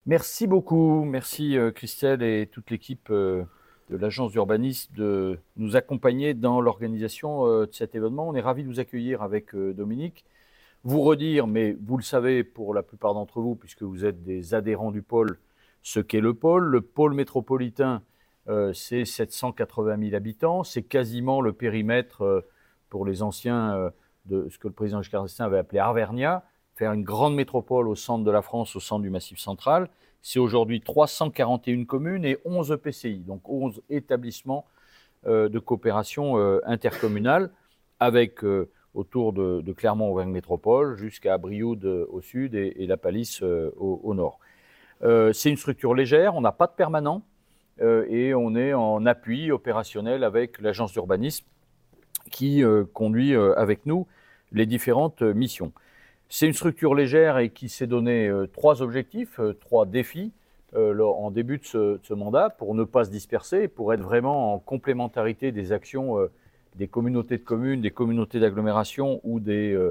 Merci beaucoup, merci Christelle et toute l'équipe de l'agence d'urbanisme de nous accompagner dans l'organisation de cet événement. On est ravis de vous accueillir avec Dominique. Vous redire, mais vous le savez pour la plupart d'entre vous, puisque vous êtes des adhérents du pôle, ce qu'est le pôle. Le pôle métropolitain, c'est 780 000 habitants, c'est quasiment le périmètre pour les anciens de ce que le président Giscard d'Estaing avait appelé Arvernia, faire une grande métropole au centre de la France, au centre du Massif central. C'est aujourd'hui 341 communes et 11 EPCI, donc 11 établissements de coopération intercommunale, avec autour de Clermont-Auvergne Métropole jusqu'à Brioude au sud et La Palisse au nord. C'est une structure légère, on n'a pas de permanent et on est en appui opérationnel avec l'agence d'urbanisme qui conduit avec nous les différentes missions. C'est une structure légère et qui s'est donné trois objectifs, trois défis en début de ce mandat pour ne pas se disperser, pour être vraiment en complémentarité des actions des communautés de communes, des communautés d'agglomération ou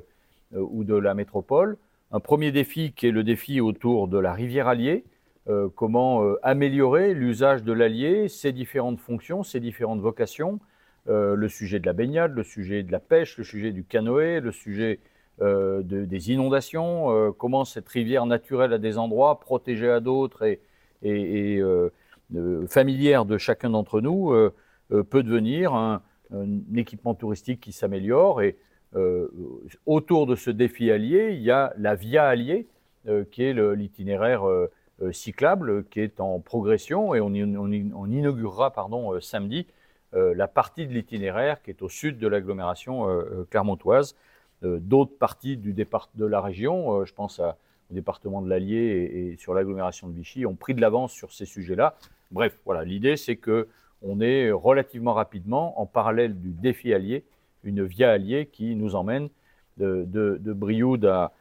de la métropole. Un premier défi qui est le défi autour de la rivière Allier, comment améliorer l'usage de l'Allier, ses différentes fonctions, ses différentes vocations, le sujet de la baignade, le sujet de la pêche, le sujet du canoë, le sujet des inondations, comment cette rivière naturelle à des endroits, protégée à d'autres et familière de chacun d'entre nous, peut devenir un équipement touristique qui s'améliore. Et autour de ce défi allié, il y a la Via Allier, qui est l'itinéraire cyclable, qui est en progression, et on inaugurera samedi la partie de l'itinéraire qui est au sud de l'agglomération clermontoise. D'autres parties de la région, je pense au département de l'Allier et sur l'agglomération de Vichy, ont pris de l'avance sur ces sujets-là. Bref, voilà, l'idée c'est qu'on est relativement rapidement en parallèle du défi allié, une via alliée qui nous emmène de Brioude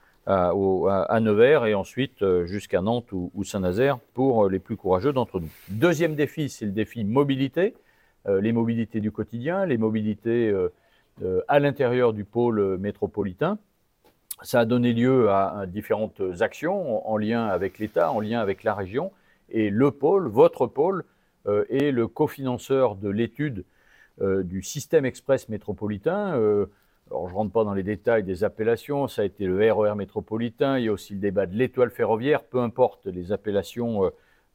à Nevers et ensuite jusqu'à Nantes ou Saint-Nazaire pour les plus courageux d'entre nous. Deuxième défi, c'est le défi mobilité, les mobilités du quotidien, les mobilités à l'intérieur du pôle métropolitain. Ça a donné lieu à différentes actions en lien avec l'État, en lien avec la région. Et le pôle, votre pôle, est le cofinanceur de l'étude du système express métropolitain. Alors, je ne rentre pas dans les détails des appellations, ça a été le RER métropolitain, il y a aussi le débat de l'étoile ferroviaire, peu importe les appellations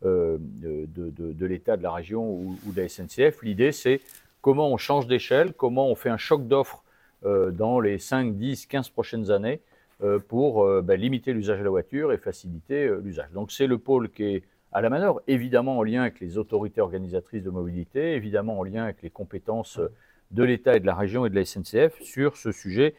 de l'État, de la région ou de la SNCF. L'idée, c'est comment on change d'échelle, comment on fait un choc d'offres dans les 5, 10, 15 prochaines années pour limiter l'usage de la voiture et faciliter l'usage. Donc c'est le pôle qui est à la manœuvre, évidemment en lien avec les autorités organisatrices de mobilité, évidemment en lien avec les compétences de l'État et de la région et de la SNCF sur ce sujet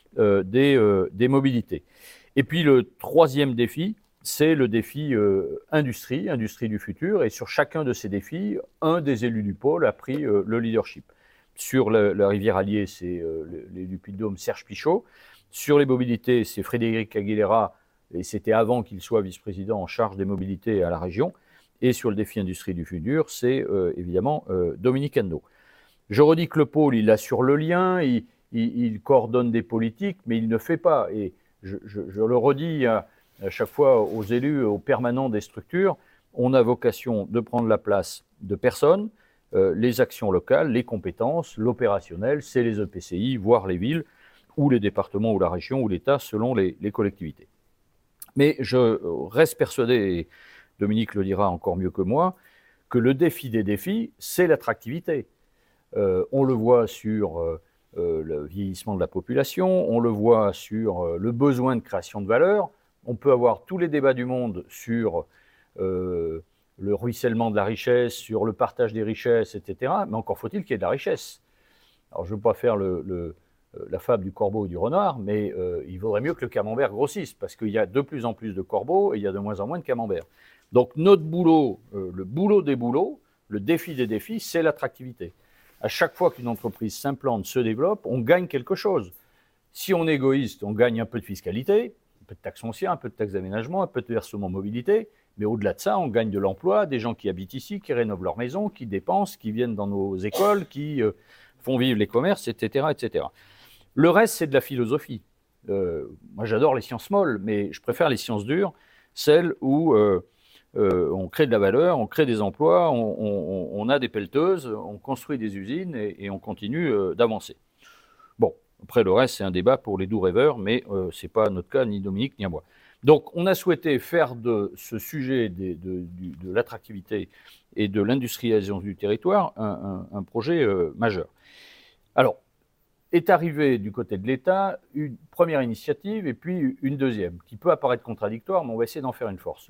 des mobilités. Et puis le troisième défi, c'est le défi industrie du futur. Et sur chacun de ces défis, un des élus du pôle a pris le leadership. Sur la rivière Allier, c'est l'élu Puy-de-Dôme, Serge Pichot. Sur les mobilités, c'est Frédéric Aguilera, et c'était avant qu'il soit vice-président en charge des mobilités à la région. Et sur le défi industrie du futur, c'est évidemment Dominique Anneau. Je redis que le pôle, il assure le lien, il coordonne des politiques, mais il ne fait pas. Et je le redis à chaque fois aux élus, aux permanents des structures, on a vocation de prendre la place de personnes, les actions locales, les compétences, l'opérationnel, c'est les EPCI, voire les villes, ou les départements, ou la région, ou l'État, selon les collectivités. Mais je reste persuadé, et Dominique le dira encore mieux que moi, que le défi des défis, c'est l'attractivité. On le voit sur le vieillissement de la population, on le voit sur le besoin de création de valeur. On peut avoir tous les débats du monde sur le ruissellement de la richesse, sur le partage des richesses, etc. Mais encore faut-il qu'il y ait de la richesse. Alors je ne veux pas faire la fable du corbeau ou du renard, mais il vaudrait mieux que le camembert grossisse, parce qu'il y a de plus en plus de corbeaux et il y a de moins en moins de camemberts. Donc notre boulot, le boulot des boulots, le défi des défis, c'est l'attractivité. À chaque fois qu'une entreprise s'implante, se développe, on gagne quelque chose. Si on est égoïste, on gagne un peu de fiscalité, un peu de taxes foncières, un peu de taxes d'aménagement, un peu de versement mobilité, mais au-delà de ça, on gagne de l'emploi, des gens qui habitent ici, qui rénovent leur maison, qui dépensent, qui viennent dans nos écoles, qui font vivre les commerces, etc., etc. Le reste, c'est de la philosophie. Moi, j'adore les sciences molles, mais je préfère les sciences dures, celles où on crée de la valeur, on crée des emplois, on a des pelleteuses, on construit des usines et on continue d'avancer. Bon, après le reste, c'est un débat pour les doux rêveurs, mais ce n'est pas notre cas, ni Dominique, ni à moi. Donc, on a souhaité faire de ce sujet de l'attractivité et de l'industrialisation du territoire un projet majeur. Alors, est arrivée du côté de l'État une première initiative et puis une deuxième, qui peut apparaître contradictoire, mais on va essayer d'en faire une force.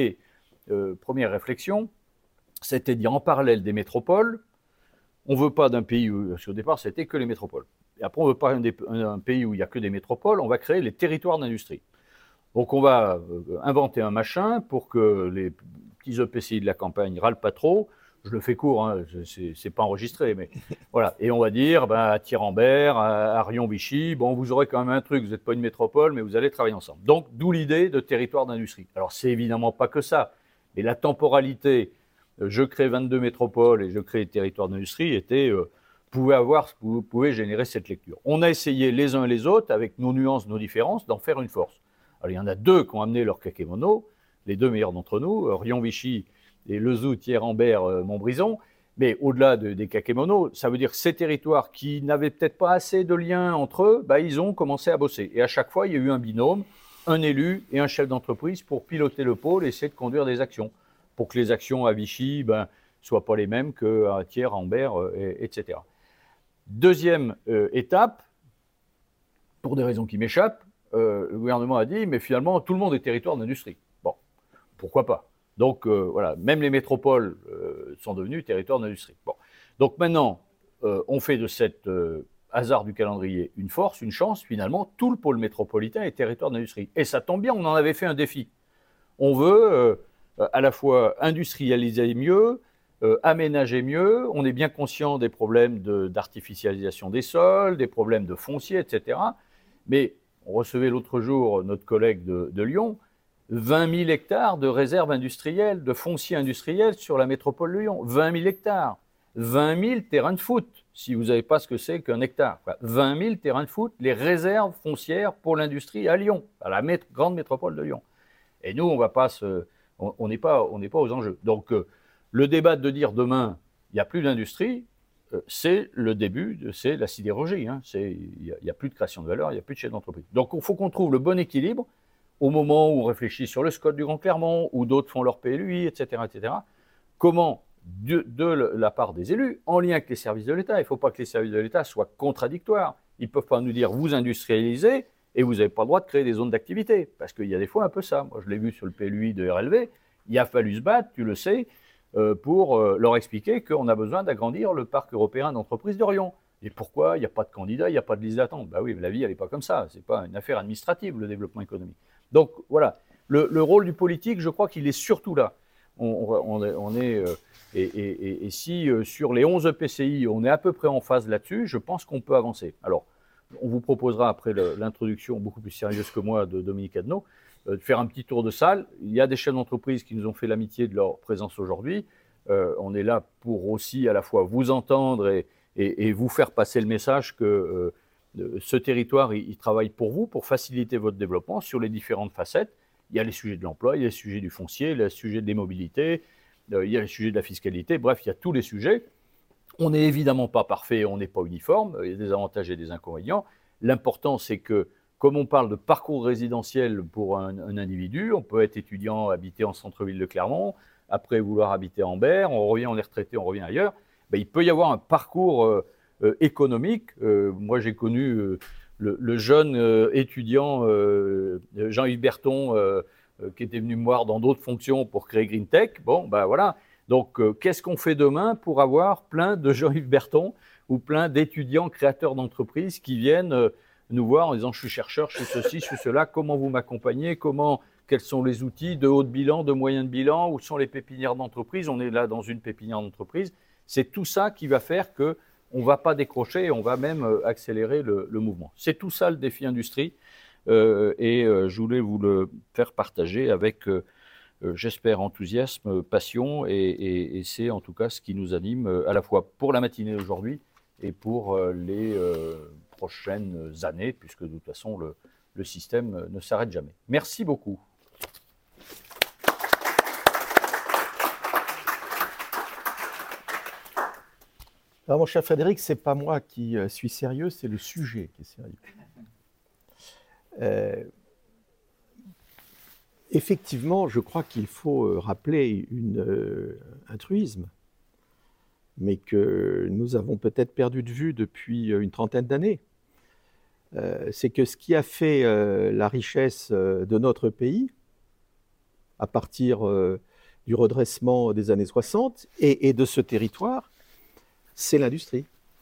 Première réflexion, c'était de dire en parallèle des métropoles, on ne veut pas d'un pays où, parce qu'au départ, c'était que les métropoles. Et après, on ne veut pas d'un pays où il n'y a que des métropoles, on va créer les territoires d'industrie. Donc, on va inventer un machin pour que les petits EPCI de la campagne râlent pas trop. Je le fais court, hein, c'est pas enregistré, mais voilà. Et on va dire, à Thiers-en-Berre, à Rion-Vichy, bon, vous aurez quand même un truc, vous n'êtes pas une métropole, mais vous allez travailler ensemble. Donc, d'où l'idée de territoire d'industrie. Alors, c'est évidemment pas que ça, mais la temporalité, je crée 22 métropoles et je crée des territoires d'industrie, était, pouvait générer cette lecture. On a essayé les uns et les autres, avec nos nuances, nos différences, d'en faire une force. Alors, il y en a deux qui ont amené leur kakémono, les deux meilleurs d'entre nous, Rion-Vichy et Lezou, Thiers-en-Berre, Montbrison. Mais au-delà des kakémonos, ça veut dire que ces territoires qui n'avaient peut-être pas assez de liens entre eux, ils ont commencé à bosser. Et à chaque fois, il y a eu un binôme, un élu et un chef d'entreprise pour piloter le pôle et essayer de conduire des actions. Pour que les actions à Vichy soient pas les mêmes qu'à Thiers-en-Berre, etc. Deuxième étape, pour des raisons qui m'échappent, le gouvernement a dit, mais finalement, tout le monde est territoire d'industrie. Bon, pourquoi pas? Donc, voilà, même les métropoles sont devenues territoires d'industrie. Bon. Donc maintenant, on fait de cet hasard du calendrier une force, une chance. Finalement, tout le pôle métropolitain est territoire d'industrie. Et ça tombe bien, on en avait fait un défi. On veut à la fois industrialiser mieux, aménager mieux. On est bien conscient des problèmes d'artificialisation des sols, des problèmes de foncier, etc. Mais on recevait l'autre jour notre collègue de Lyon, 20 000 hectares de réserves industrielles, de foncier industriel sur la métropole de Lyon. 20 000 hectares. 20 000 terrains de foot, si vous n'avez pas ce que c'est qu'un hectare. 20 000 terrains de foot, les réserves foncières pour l'industrie à Lyon, à la grande métropole de Lyon. Et nous, on n'est pas aux enjeux. Donc, le débat de dire demain, il n'y a plus d'industrie, c'est le début, c'est la sidérurgie. Hein. Il n'y a plus de création de valeur, il n'y a plus de chef d'entreprise. Donc, il faut qu'on trouve le bon équilibre au moment où on réfléchit sur le SCOT du Grand Clermont, où d'autres font leur PLUI, etc., etc. Comment, de la part des élus, en lien avec les services de l'État, il ne faut pas que les services de l'État soient contradictoires. Ils ne peuvent pas nous dire, vous industrialisez, et vous n'avez pas le droit de créer des zones d'activité. Parce qu'il y a des fois un peu ça. Moi, je l'ai vu sur le PLUI de RLV. Il a fallu se battre, tu le sais, pour leur expliquer qu'on a besoin d'agrandir le parc européen d'entreprises d'Orion. Et pourquoi il n'y a pas de candidat, il n'y a pas de liste d'attente? Oui, mais la vie, elle n'est pas comme ça. Ce n'est pas une affaire administrative, le développement économique. Donc, voilà. Le rôle du politique, je crois qu'il est surtout là. Et si sur les 11 EPCI, on est à peu près en phase là-dessus, je pense qu'on peut avancer. Alors, on vous proposera, après l'introduction beaucoup plus sérieuse que moi de Dominique Adneau, de faire un petit tour de salle. Il y a des chefs d'entreprise qui nous ont fait l'amitié de leur présence aujourd'hui. On est là pour aussi à la fois vous entendre et vous faire passer le message que ce territoire, il travaille pour vous, pour faciliter votre développement sur les différentes facettes. Il y a les sujets de l'emploi, il y a les sujets du foncier, il y a les sujets des mobilités, il y a les sujets de la fiscalité. Bref, il y a tous les sujets. On n'est évidemment pas parfait, on n'est pas uniforme, il y a des avantages et des inconvénients. L'important, c'est que, comme on parle de parcours résidentiel pour un individu, on peut être étudiant, habiter en centre-ville de Clermont, après vouloir habiter en Berre, on revient, on est retraité, on revient ailleurs. Il peut y avoir un parcours économique. Moi, j'ai connu le jeune étudiant Jean-Yves Berton, qui était venu me voir dans d'autres fonctions pour créer Green Tech. Bon, voilà. Donc, qu'est-ce qu'on fait demain pour avoir plein de Jean-Yves Berton ou plein d'étudiants créateurs d'entreprises qui viennent nous voir en disant « je suis chercheur, je suis ceci, je suis cela, comment vous m'accompagnez, quels sont les outils de haut de bilan, de moyen de bilan, où sont les pépinières d'entreprise ?» On est là dans une pépinière d'entreprise. C'est tout ça qui va faire qu'on ne va pas décrocher et on va même accélérer le mouvement. C'est tout ça le défi industrie et je voulais vous le faire partager avec... j'espère, enthousiasme, passion, et c'est en tout cas ce qui nous anime à la fois pour la matinée d'aujourd'hui et pour les prochaines années, puisque de toute façon le système ne s'arrête jamais. Merci beaucoup. Alors, mon cher Frédéric, ce n'est pas moi qui suis sérieux, c'est le sujet qui est sérieux. Effectivement, je crois qu'il faut rappeler un truisme, mais que nous avons peut-être perdu de vue depuis une trentaine d'années. C'est que ce qui a fait la richesse de notre pays, à partir du redressement des années 60 et de ce territoire, c'est l'industrie.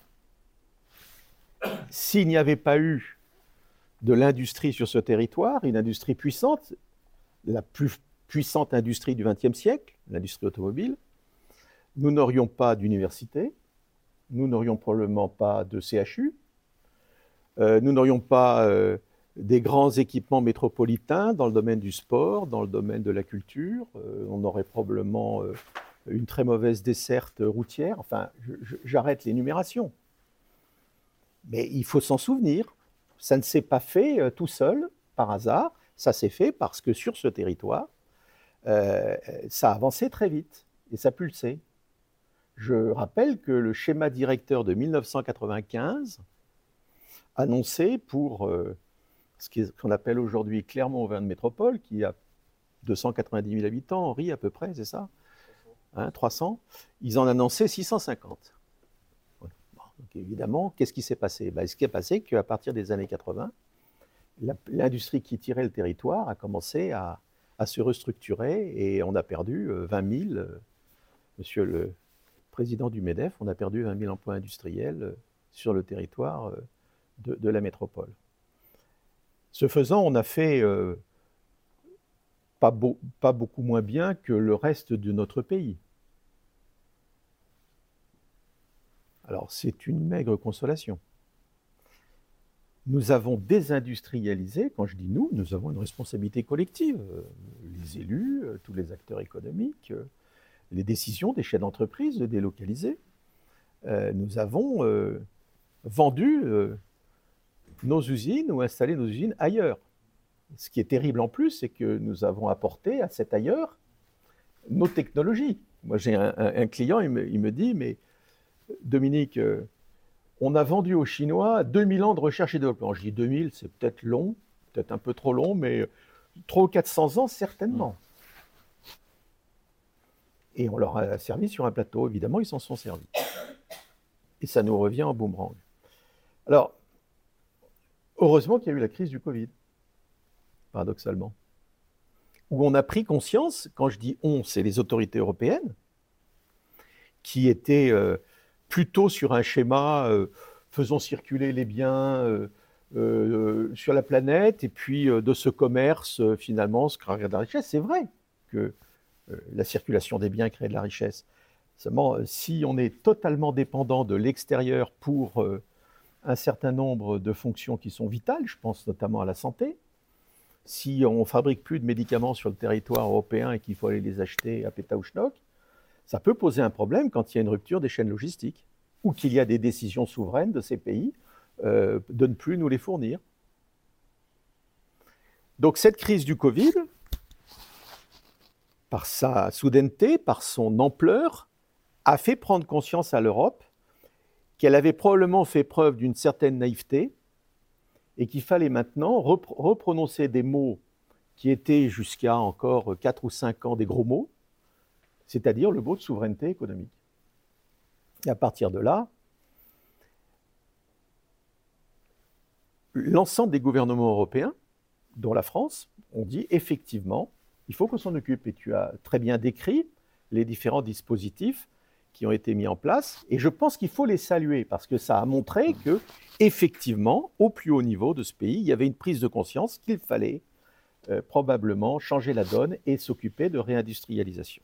S'il n'y avait pas eu de l'industrie sur ce territoire, une industrie puissante, la plus puissante industrie du XXe siècle, l'industrie automobile, nous n'aurions pas d'université, nous n'aurions probablement pas de CHU, nous n'aurions pas des grands équipements métropolitains dans le domaine du sport, dans le domaine de la culture, on aurait probablement une très mauvaise desserte routière, enfin, j'arrête l'énumération. Mais il faut s'en souvenir, ça ne s'est pas fait tout seul, par hasard, ça s'est fait parce que sur ce territoire, ça avançait très vite et ça pulsait. Je rappelle que le schéma directeur de 1995 annonçait pour ce qu'on appelle aujourd'hui Clermont-Auvergne Métropole, qui a 290 000 habitants, Henri à peu près, c'est ça, 300, ils en annonçaient 650. Bon, donc évidemment, qu'est-ce qui s'est passé? Ce qui est passé, qu'à partir des années 80, l'industrie qui tirait le territoire a commencé à se restructurer et on a perdu 20 000, monsieur le président du MEDEF, on a perdu 20 000 emplois industriels sur le territoire de la métropole. Ce faisant, on a fait pas beaucoup moins bien que le reste de notre pays. Alors, c'est une maigre consolation. Nous avons désindustrialisé, quand je dis nous avons une responsabilité collective, les élus, tous les acteurs économiques, les décisions des chefs d'entreprise de délocaliser. Nous avons vendu nos usines ou installé nos usines ailleurs. Ce qui est terrible en plus, c'est que nous avons apporté à cet ailleurs nos technologies. Moi, j'ai un client, il me dit, mais Dominique, on a vendu aux Chinois 2000 ans de recherche et développement. Je dis 2000, c'est peut-être long, peut-être un peu trop long, mais 300 ou 400 ans, certainement. Et on leur a servi sur un plateau, évidemment, ils s'en sont servis. Et ça nous revient en boomerang. Alors, heureusement qu'il y a eu la crise du Covid, paradoxalement, où on a pris conscience, quand je dis on, c'est les autorités européennes, qui étaient plutôt sur un schéma faisons circuler les biens sur la planète, et puis de ce commerce, finalement, se créer de la richesse. C'est vrai que la circulation des biens crée de la richesse. Seulement, si on est totalement dépendant de l'extérieur pour un certain nombre de fonctions qui sont vitales, je pense notamment à la santé, si on ne fabrique plus de médicaments sur le territoire européen et qu'il faut aller les acheter à Pétaouchnok, ça peut poser un problème quand il y a une rupture des chaînes logistiques ou qu'il y a des décisions souveraines de ces pays de ne plus nous les fournir. Donc cette crise du Covid, par sa soudaineté, par son ampleur, a fait prendre conscience à l'Europe qu'elle avait probablement fait preuve d'une certaine naïveté et qu'il fallait maintenant reprononcer des mots qui étaient jusqu'à encore 4 ou 5 ans des gros mots, c'est-à-dire le mot de souveraineté économique. Et à partir de là, l'ensemble des gouvernements européens, dont la France, ont dit effectivement, il faut qu'on s'en occupe. Et tu as très bien décrit les différents dispositifs qui ont été mis en place. Et je pense qu'il faut les saluer parce que ça a montré que, effectivement, au plus haut niveau de ce pays, il y avait une prise de conscience qu'il fallait probablement changer la donne et s'occuper de réindustrialisation.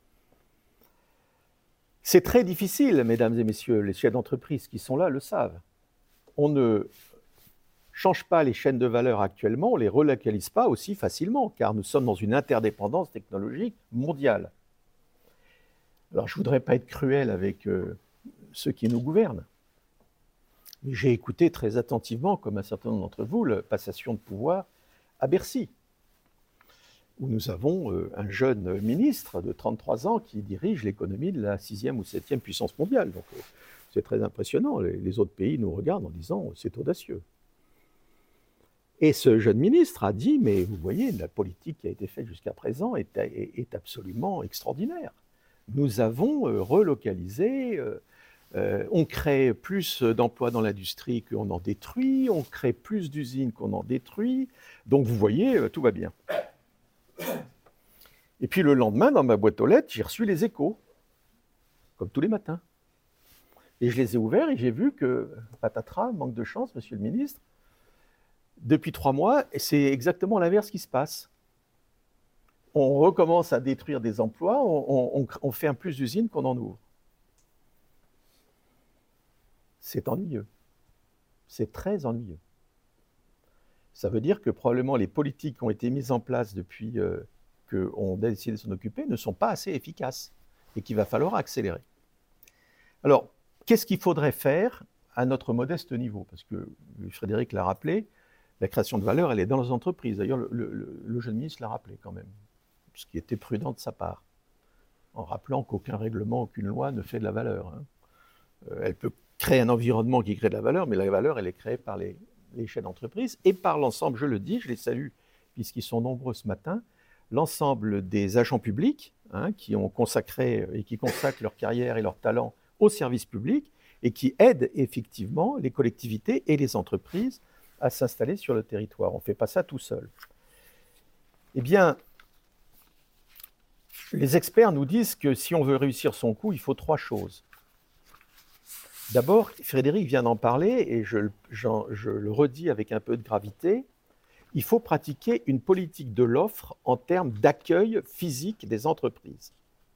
C'est très difficile, mesdames et messieurs, les chefs d'entreprise qui sont là le savent. On ne change pas les chaînes de valeur actuellement, on ne les relocalise pas aussi facilement, car nous sommes dans une interdépendance technologique mondiale. Alors, je ne voudrais pas être cruel avec ceux qui nous gouvernent, mais j'ai écouté très attentivement, comme un certain nombre d'entre vous, la passation de pouvoir à Bercy, où nous avons un jeune ministre de 33 ans qui dirige l'économie de la 6e ou 7e puissance mondiale. Donc, C'est très impressionnant. Les autres pays nous regardent en disant « c'est audacieux ». Et ce jeune ministre a dit « mais vous voyez, la politique qui a été faite jusqu'à présent est absolument extraordinaire. Nous avons relocalisé, on crée plus d'emplois dans l'industrie qu'on en détruit, on crée plus d'usines qu'on en détruit, donc vous voyez, tout va bien ». Et puis le lendemain, dans ma boîte aux lettres, j'ai reçu les échos, comme tous les matins. Et je les ai ouverts et j'ai vu que, patatras, manque de chance, monsieur le ministre, depuis 3 mois, c'est exactement l'inverse qui se passe. On recommence à détruire des emplois, on fait un plus d'usines qu'on en ouvre. C'est ennuyeux. C'est très ennuyeux. Ça veut dire que probablement les politiques qui ont été mises en place depuis qu'on a décidé de s'en occuper ne sont pas assez efficaces et qu'il va falloir accélérer. Alors, qu'est-ce qu'il faudrait faire à notre modeste niveau? Parce que Frédéric l'a rappelé, la création de valeur, elle est dans les entreprises. D'ailleurs, le jeune ministre l'a rappelé quand même, ce qui était prudent de sa part, en rappelant qu'aucun règlement, aucune loi ne fait de la valeur. Hein. Elle peut créer un environnement qui crée de la valeur, mais la valeur, elle est créée par les chefs d'entreprise et par l'ensemble, je le dis, je les salue, puisqu'ils sont nombreux ce matin, l'ensemble des agents publics qui ont consacré et qui consacrent leur carrière et leur talent au service public et qui aident effectivement les collectivités et les entreprises à s'installer sur le territoire. On ne fait pas ça tout seul. Eh bien, les experts nous disent que si on veut réussir son coup, il faut 3 choses. D'abord, Frédéric vient d'en parler et je le redis avec un peu de gravité, il faut pratiquer une politique de l'offre en termes d'accueil physique des entreprises.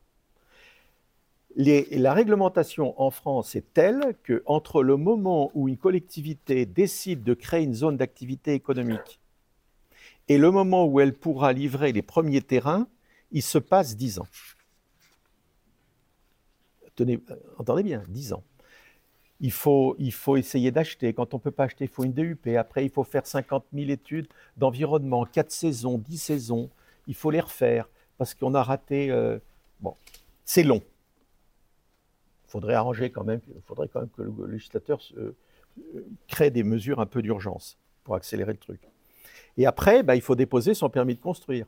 La réglementation en France est telle qu'entre le moment où une collectivité décide de créer une zone d'activité économique et le moment où elle pourra livrer les premiers terrains, il se passe 10 ans. Entendez bien, 10 ans. Il faut essayer d'acheter. Quand on ne peut pas acheter, il faut une DUP. Après, il faut faire 50 000 études d'environnement, 4 saisons, 10 saisons. Il faut les refaire parce qu'on a raté... Bon, c'est long. Il faudrait quand même que le législateur crée des mesures un peu d'urgence pour accélérer le truc. Et après, il faut déposer son permis de construire.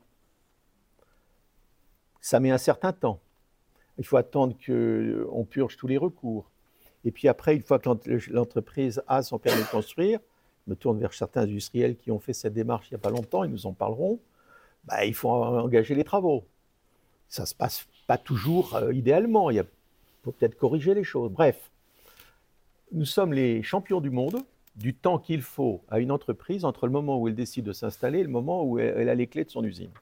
Ça met un certain temps. Il faut attendre qu'on purge tous les recours. Et puis après, une fois que l'entreprise a son permis de construire, je me tourne vers certains industriels qui ont fait cette démarche il n'y a pas longtemps, ils nous en parleront, il faut engager les travaux. Ça ne se passe pas toujours idéalement, il faut peut-être corriger les choses. Bref, nous sommes les champions du monde du temps qu'il faut à une entreprise entre le moment où elle décide de s'installer et le moment où elle a les clés de son usine.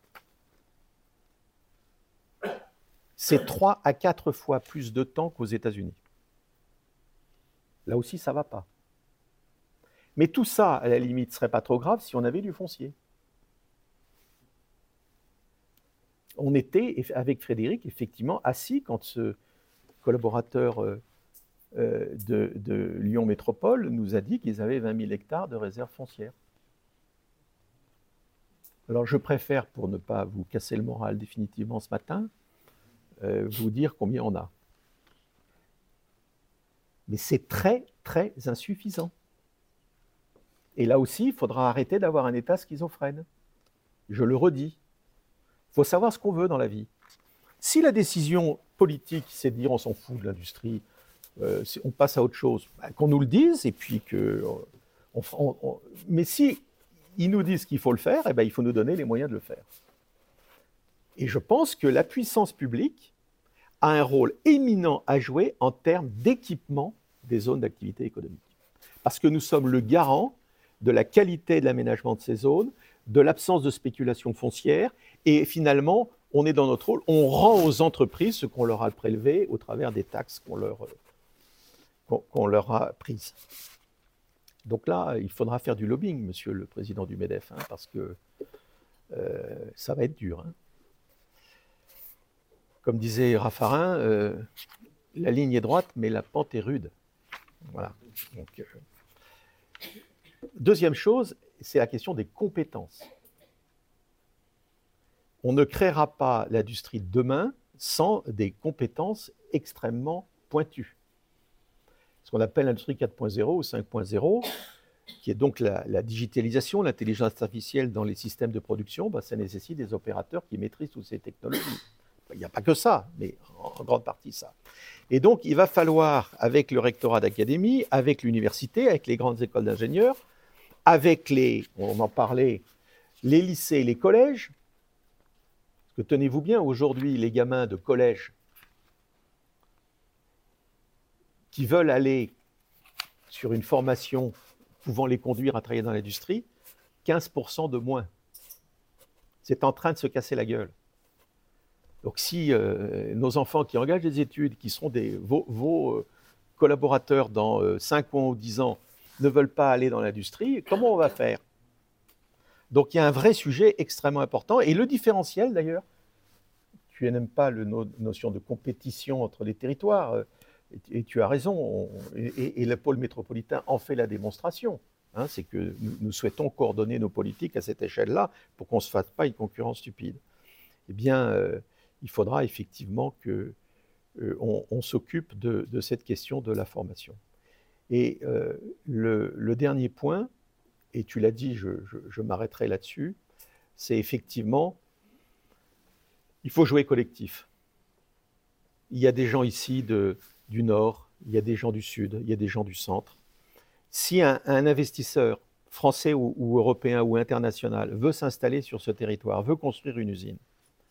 C'est 3 à 4 fois plus de temps qu'aux États-Unis. Là aussi, ça ne va pas. Mais tout ça, à la limite, ne serait pas trop grave si on avait du foncier. On était, avec Frédéric, effectivement, assis quand ce collaborateur de Lyon Métropole nous a dit qu'ils avaient 20 000 hectares de réserves foncières. Alors, je préfère, pour ne pas vous casser le moral définitivement ce matin, vous dire combien on a. Mais c'est très, très insuffisant. Et là aussi, il faudra arrêter d'avoir un État schizophrène. Je le redis. Il faut savoir ce qu'on veut dans la vie. Si la décision politique, c'est de dire on s'en fout de l'industrie, on passe à autre chose, qu'on nous le dise, et puis que... mais si ils nous disent qu'il faut le faire, il faut nous donner les moyens de le faire. Et je pense que la puissance publique a un rôle éminent à jouer en termes d'équipement des zones d'activité économique. Parce que nous sommes le garant de la qualité de l'aménagement de ces zones, de l'absence de spéculation foncière, et finalement, on est dans notre rôle, on rend aux entreprises ce qu'on leur a prélevé au travers des taxes qu'on leur a prises. Donc là, il faudra faire du lobbying, monsieur le président du MEDEF, parce que ça va être dur. Comme disait Raffarin, la ligne est droite, mais la pente est rude. Voilà. Donc, deuxième chose, c'est la question des compétences. On ne créera pas l'industrie de demain sans des compétences extrêmement pointues. ce qu'on appelle l'industrie 4.0 ou 5.0, qui est donc la digitalisation, l'intelligence artificielle dans les systèmes de production, ça nécessite des opérateurs qui maîtrisent toutes ces technologies. Il n'y a pas que ça, mais en grande partie ça. Et donc, il va falloir, avec le rectorat d'académie, avec l'université, avec les grandes écoles d'ingénieurs, avec on en parlait, les lycées et les collèges, parce que tenez-vous bien, aujourd'hui, les gamins de collège qui veulent aller sur une formation pouvant les conduire à travailler dans l'industrie, 15% de moins. C'est en train de se casser la gueule. Donc si nos enfants qui engagent des études, qui seront vos collaborateurs dans 5 ans ou 10 ans, ne veulent pas aller dans l'industrie, comment on va faire? Donc il y a un vrai sujet extrêmement important. Et le différentiel d'ailleurs, tu n'aimes pas la notion de compétition entre les territoires, et tu as raison, et le pôle métropolitain en fait la démonstration. C'est que nous souhaitons coordonner nos politiques à cette échelle-là pour qu'on ne se fasse pas une concurrence stupide. Eh bien, il faudra effectivement qu'on s'occupe de cette question de la formation. Et le dernier point, et tu l'as dit, je m'arrêterai là-dessus, c'est effectivement, il faut jouer collectif. Il y a des gens ici du Nord, il y a des gens du Sud, il y a des gens du Centre. Si un investisseur français ou européen ou international veut s'installer sur ce territoire, veut construire une usine,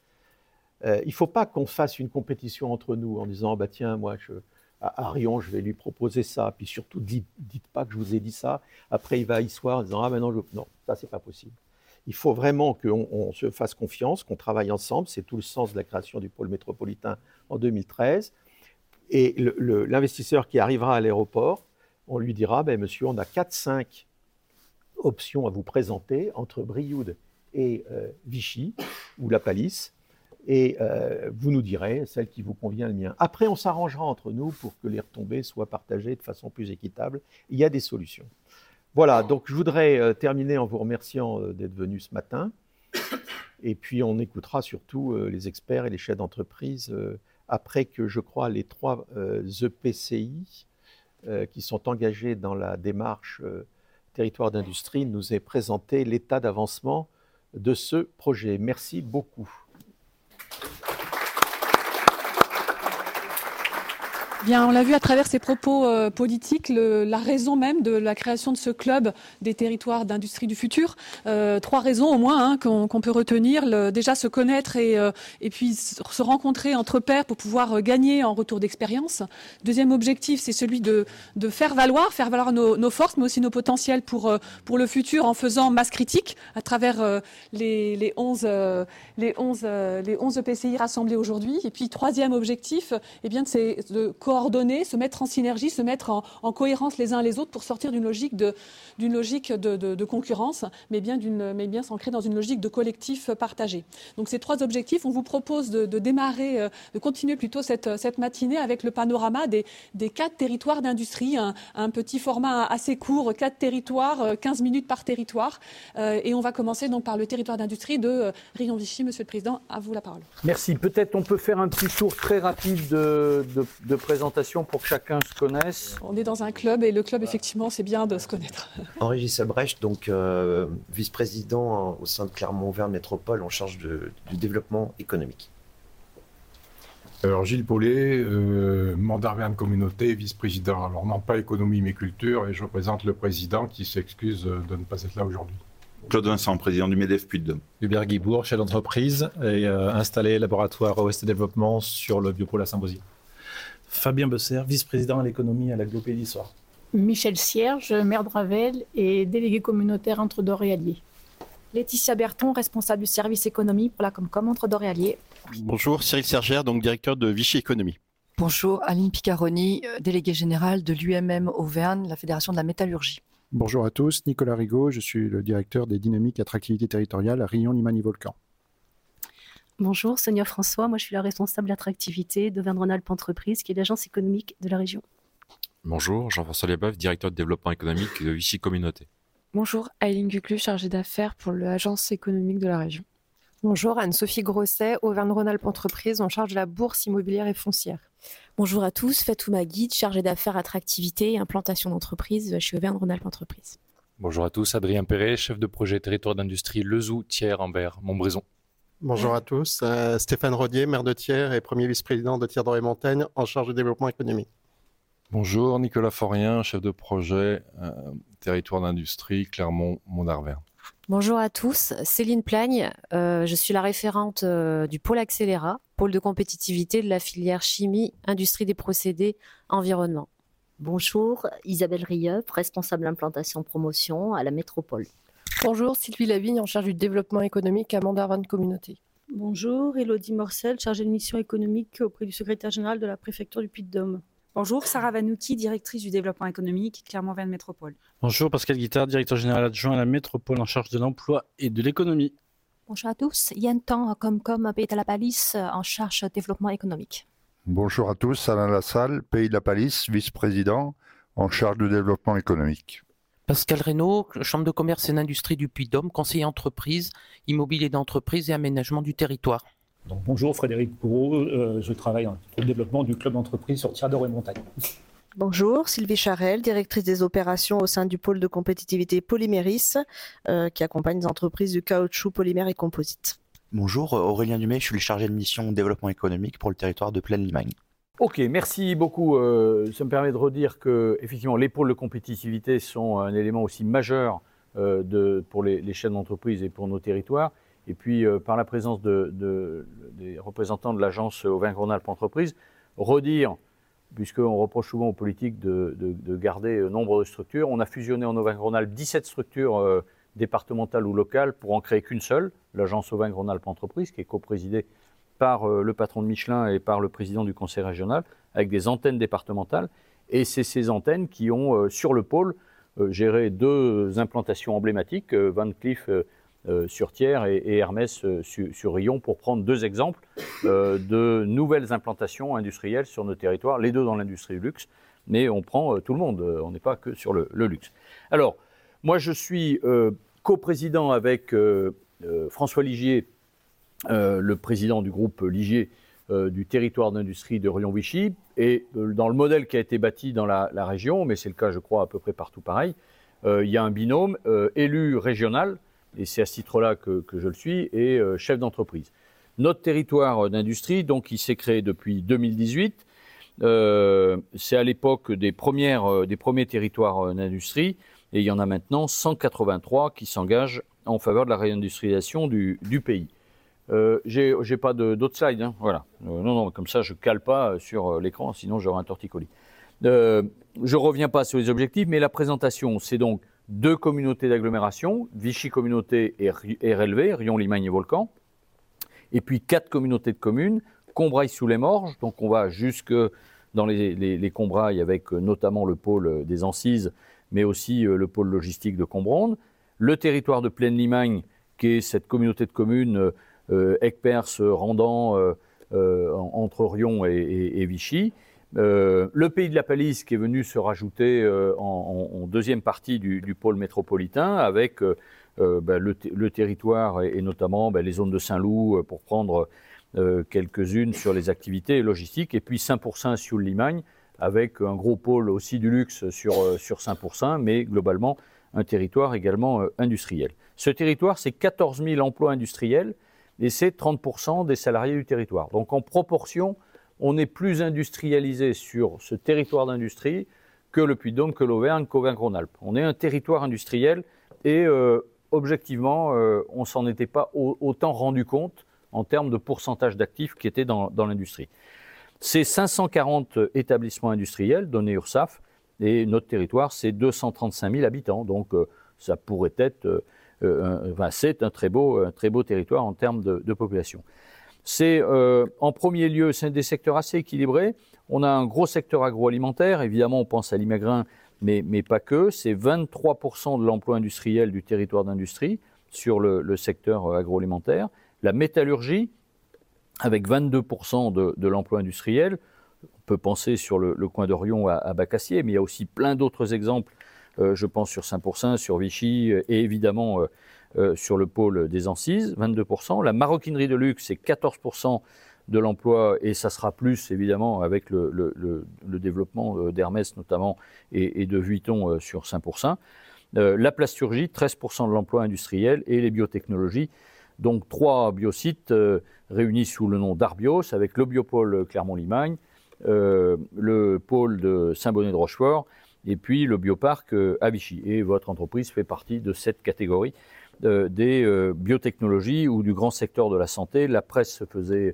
il ne faut pas qu'on fasse une compétition entre nous en disant « tiens, moi, à Rion, je vais lui proposer ça, puis surtout, dites pas que je vous ai dit ça. » Après, il va y soir en disant « Ah, maintenant, non, ça, c'est pas possible. » Il faut vraiment qu'on se fasse confiance, qu'on travaille ensemble. C'est tout le sens de la création du pôle métropolitain en 2013. Et l'investisseur qui arrivera à l'aéroport, on lui dira, monsieur, on a 4-5 options à vous présenter entre Brioude et Vichy, ou La Palisse, et vous nous direz celle qui vous convient le mien. Après, on s'arrangera entre nous pour que les retombées soient partagées de façon plus équitable. Il y a des solutions. Voilà, donc je voudrais terminer en vous remerciant d'être venu ce matin. Et puis, on écoutera surtout les experts et les chefs d'entreprise après que, je crois, les 3 EPCI qui sont engagés dans la démarche territoire d'industrie nous aient présenté l'état d'avancement de ce projet. Merci beaucoup. Bien, on l'a vu à travers ces propos politiques, la raison même de la création de ce club des territoires d'industrie du futur. 3 raisons au moins qu'on peut retenir. Déjà se connaître et puis se rencontrer entre pairs pour pouvoir gagner en retour d'expérience. Deuxième objectif, c'est celui de faire valoir nos forces, mais aussi nos potentiels pour le futur en faisant masse critique à travers les 11 EPCI rassemblés aujourd'hui. Et puis troisième objectif, c'est de coordonner, se mettre en synergie, se mettre en cohérence les uns les autres pour sortir d'une logique de concurrence, mais bien s'ancrer dans une logique de collectif partagé. Donc ces 3 objectifs, on vous propose de démarrer, de continuer plutôt cette matinée avec le panorama des 4 territoires d'industrie, un petit format assez court, 4 territoires, 15 minutes par territoire. Et on va commencer donc par le territoire d'industrie de Rion-Vichy. Monsieur le Président, à vous la parole. Merci. Peut-être on peut faire un petit tour très rapide de présentation pour que chacun se connaisse. On est dans un club et le club, effectivement, c'est bien de se connaître. Henri Gisselbrecht, donc vice-président au sein de Clermont-Auvergne Métropole en charge du développement économique. Alors Gilles Paulet, mandat Auvergne Communauté, vice-président. Alors non pas économie mais culture, et je représente le président qui s'excuse de ne pas être là aujourd'hui. Claude Vincent, président du MEDEF Puy-de-Dôme. Hubert Guibourg, chef d'entreprise et installé laboratoire OST Développement sur le biopôle à Saint-Bosier. Fabien Besser, vice-président à l'économie à l'Aglopédie Soir. Michel Cierge, maire de Ravel et délégué communautaire entre Dore et Allier. Laetitia Berton, responsable du service économie pour la Comcom entre Dore et Allier. Bonjour, Cyril Sergère, donc directeur de Vichy Économie. Bonjour, Aline Piccaroni, déléguée générale de l'UMM Auvergne, la Fédération de la métallurgie. Bonjour à tous, Nicolas Rigaud, je suis le directeur des dynamiques attractivité territoriale à Rion-Limani-Volcan. Bonjour, Sonia François, moi je suis la responsable attractivité d'Auvergne-Rhône-Alpes Entreprises, qui est l'agence économique de la région. Bonjour, Jean-François Leboeuf, directeur de développement économique de Vichy Communauté. Bonjour, Aileen Guclu, chargée d'affaires pour l'agence économique de la région. Bonjour, Anne-Sophie Grosset, Auvergne-Rhône-Alpes Entreprises, en charge de la bourse immobilière et foncière. Bonjour à tous, Fatouma Guide, chargée d'affaires attractivité et implantation d'entreprise chez Auvergne-Rhône-Alpes Entreprises. Bonjour à tous, Adrien Perret, chef de projet territoire d'industrie Lezou, Thiers, Ambert, Montbrison. Bonjour à tous, Stéphane Rodier, maire de Thiers et premier vice-président de Thiers-Doré-Montagne en charge du développement économique. Bonjour, Nicolas Forien, chef de projet territoire d'industrie Clermont-Mont-d'Arverne. Bonjour à tous, Céline Plagne, je suis la référente du pôle Accéléra, pôle de compétitivité de la filière chimie, industrie des procédés, environnement. Bonjour, Isabelle Rieuf, responsable implantation promotion à la métropole. Bonjour, Sylvie Lavigne, en charge du développement économique à Mandarvan Communauté. Bonjour, Élodie Morcel, chargée de mission économique auprès du secrétaire général de la préfecture du Puy-de-Dôme. Bonjour, Sarah Vanouki, directrice du développement économique, Clermont-Auvergne Métropole. Bonjour, Pascal Guittard, directeur général adjoint à la métropole en charge de l'emploi et de l'économie. Bonjour à tous, Yann Tan, Comcom, Pays de la Palisse, en charge de développement économique. Bonjour à tous, Alain Lassalle, Pays de la Palisse, vice-président en charge de développement économique. Pascal Reynaud, Chambre de commerce et d'industrie du Puy-de-Dôme, conseiller entreprise, immobilier d'entreprise et aménagement du territoire. Donc, bonjour, Frédéric Bourreau, je travaille pour le développement du club d'entreprise sur Thiers-Doré-Montagne. Bonjour, Sylvie Charel, directrice des opérations au sein du pôle de compétitivité Polyméris, qui accompagne les entreprises du caoutchouc, polymère et composite. Bonjour, Aurélien Dumais, je suis le chargé de mission développement économique pour le territoire de Plaine-Limagne. Ok, merci beaucoup. Ça me permet de redire que effectivement, les pôles de compétitivité sont un élément aussi majeur pour les chaînes d'entreprise et pour nos territoires. Et puis, par la présence des représentants de l'agence Auvergne-Rhône-Alpes Entreprises, redire, puisqu'on reproche souvent aux politiques de garder nombre de structures, on a fusionné en Auvergne-Rhône-Alpes 17 structures départementales ou locales pour en créer qu'une seule, l'agence Auvergne-Rhône-Alpes Entreprises, qui est coprésidée par le patron de Michelin et par le président du conseil régional, avec des antennes départementales. Et c'est ces antennes qui ont, sur le pôle, géré 2 implantations emblématiques, Van Cleef sur Thiers et Hermès sur Rion, pour prendre 2 exemples de nouvelles implantations industrielles sur nos territoires, les 2 dans l'industrie du luxe, mais on prend tout le monde, on n'est pas que sur le luxe. Alors, moi je suis coprésident avec François Ligier, le président du groupe Ligier du territoire d'industrie de Rion-Vichy, et dans le modèle qui a été bâti dans la région, mais c'est le cas je crois à peu près partout pareil, il y a un binôme élu régional, et c'est à ce titre-là que je le suis, et chef d'entreprise. Notre territoire d'industrie, donc, il s'est créé depuis 2018. C'est à l'époque des premiers territoires d'industrie, et il y en a maintenant 183 qui s'engagent en faveur de la réindustrialisation du pays. J'ai pas d'autres slides, hein, voilà. Non, comme ça je cale pas sur l'écran, sinon j'aurai un torticolis. Je reviens pas sur les objectifs, mais la présentation, c'est donc 2 communautés d'agglomération, Vichy Communauté et Relvé, Rion, Limagne et Volcan, et puis 4 communautés de communes, Combrailles-sous-les-Morges, donc on va jusque dans les Combrailles avec notamment le pôle des Ancises, mais aussi le pôle logistique de Combronde, le territoire de Plaine-Limagne, qui est cette communauté de communes Aigues-Perses, Randan, entre Rion et Vichy, le Pays de la Palisse qui est venu se rajouter en deuxième partie du pôle métropolitain avec le territoire et notamment les zones de Saint-Loup pour prendre quelques-unes sur les activités logistiques, et puis Saint-Pourçain-Sioule-Limagne avec un gros pôle aussi du luxe sur Saint-Pourçain, mais globalement un territoire également industriel. Ce territoire, c'est 14 000 emplois industriels et c'est 30% des salariés du territoire. Donc en proportion, on est plus industrialisé sur ce territoire d'industrie que le Puy-de-Dôme, que l'Auvergne, qu'Auvergne-Rhône-Alpes. On est un territoire industriel et objectivement, on ne s'en était pas autant rendu compte en termes de pourcentage d'actifs qui étaient dans l'industrie. C'est 540 établissements industriels, données URSSAF, et notre territoire, c'est 235 000 habitants. Donc ça pourrait être, c'est un très beau territoire en termes de population. C'est en premier lieu, c'est des secteurs assez équilibrés. On a un gros secteur agroalimentaire, évidemment on pense à l'Imagrin, mais pas que. C'est 23% de l'emploi industriel du territoire d'industrie sur le secteur agroalimentaire. La métallurgie, avec 22% de l'emploi industriel. On peut penser sur le coin de Rion à Bacassier, mais il y a aussi plein d'autres exemples je pense sur Saint-Pourçain, sur Vichy et évidemment sur le pôle des Ancises, 22%. La maroquinerie de luxe, c'est 14% de l'emploi et ça sera plus évidemment avec le développement d'Hermès notamment et de Vuitton sur Saint-Pourçain. La plasturgie, 13% de l'emploi industriel et les biotechnologies. Donc 3 biosites réunis sous le nom d'Arbios avec le biopôle Clermont-Limagne, le pôle de Saint-Bonnet de Rochefort et puis le bioparc à Vichy. Et votre entreprise fait partie de cette catégorie des biotechnologies ou du grand secteur de la santé. La presse faisait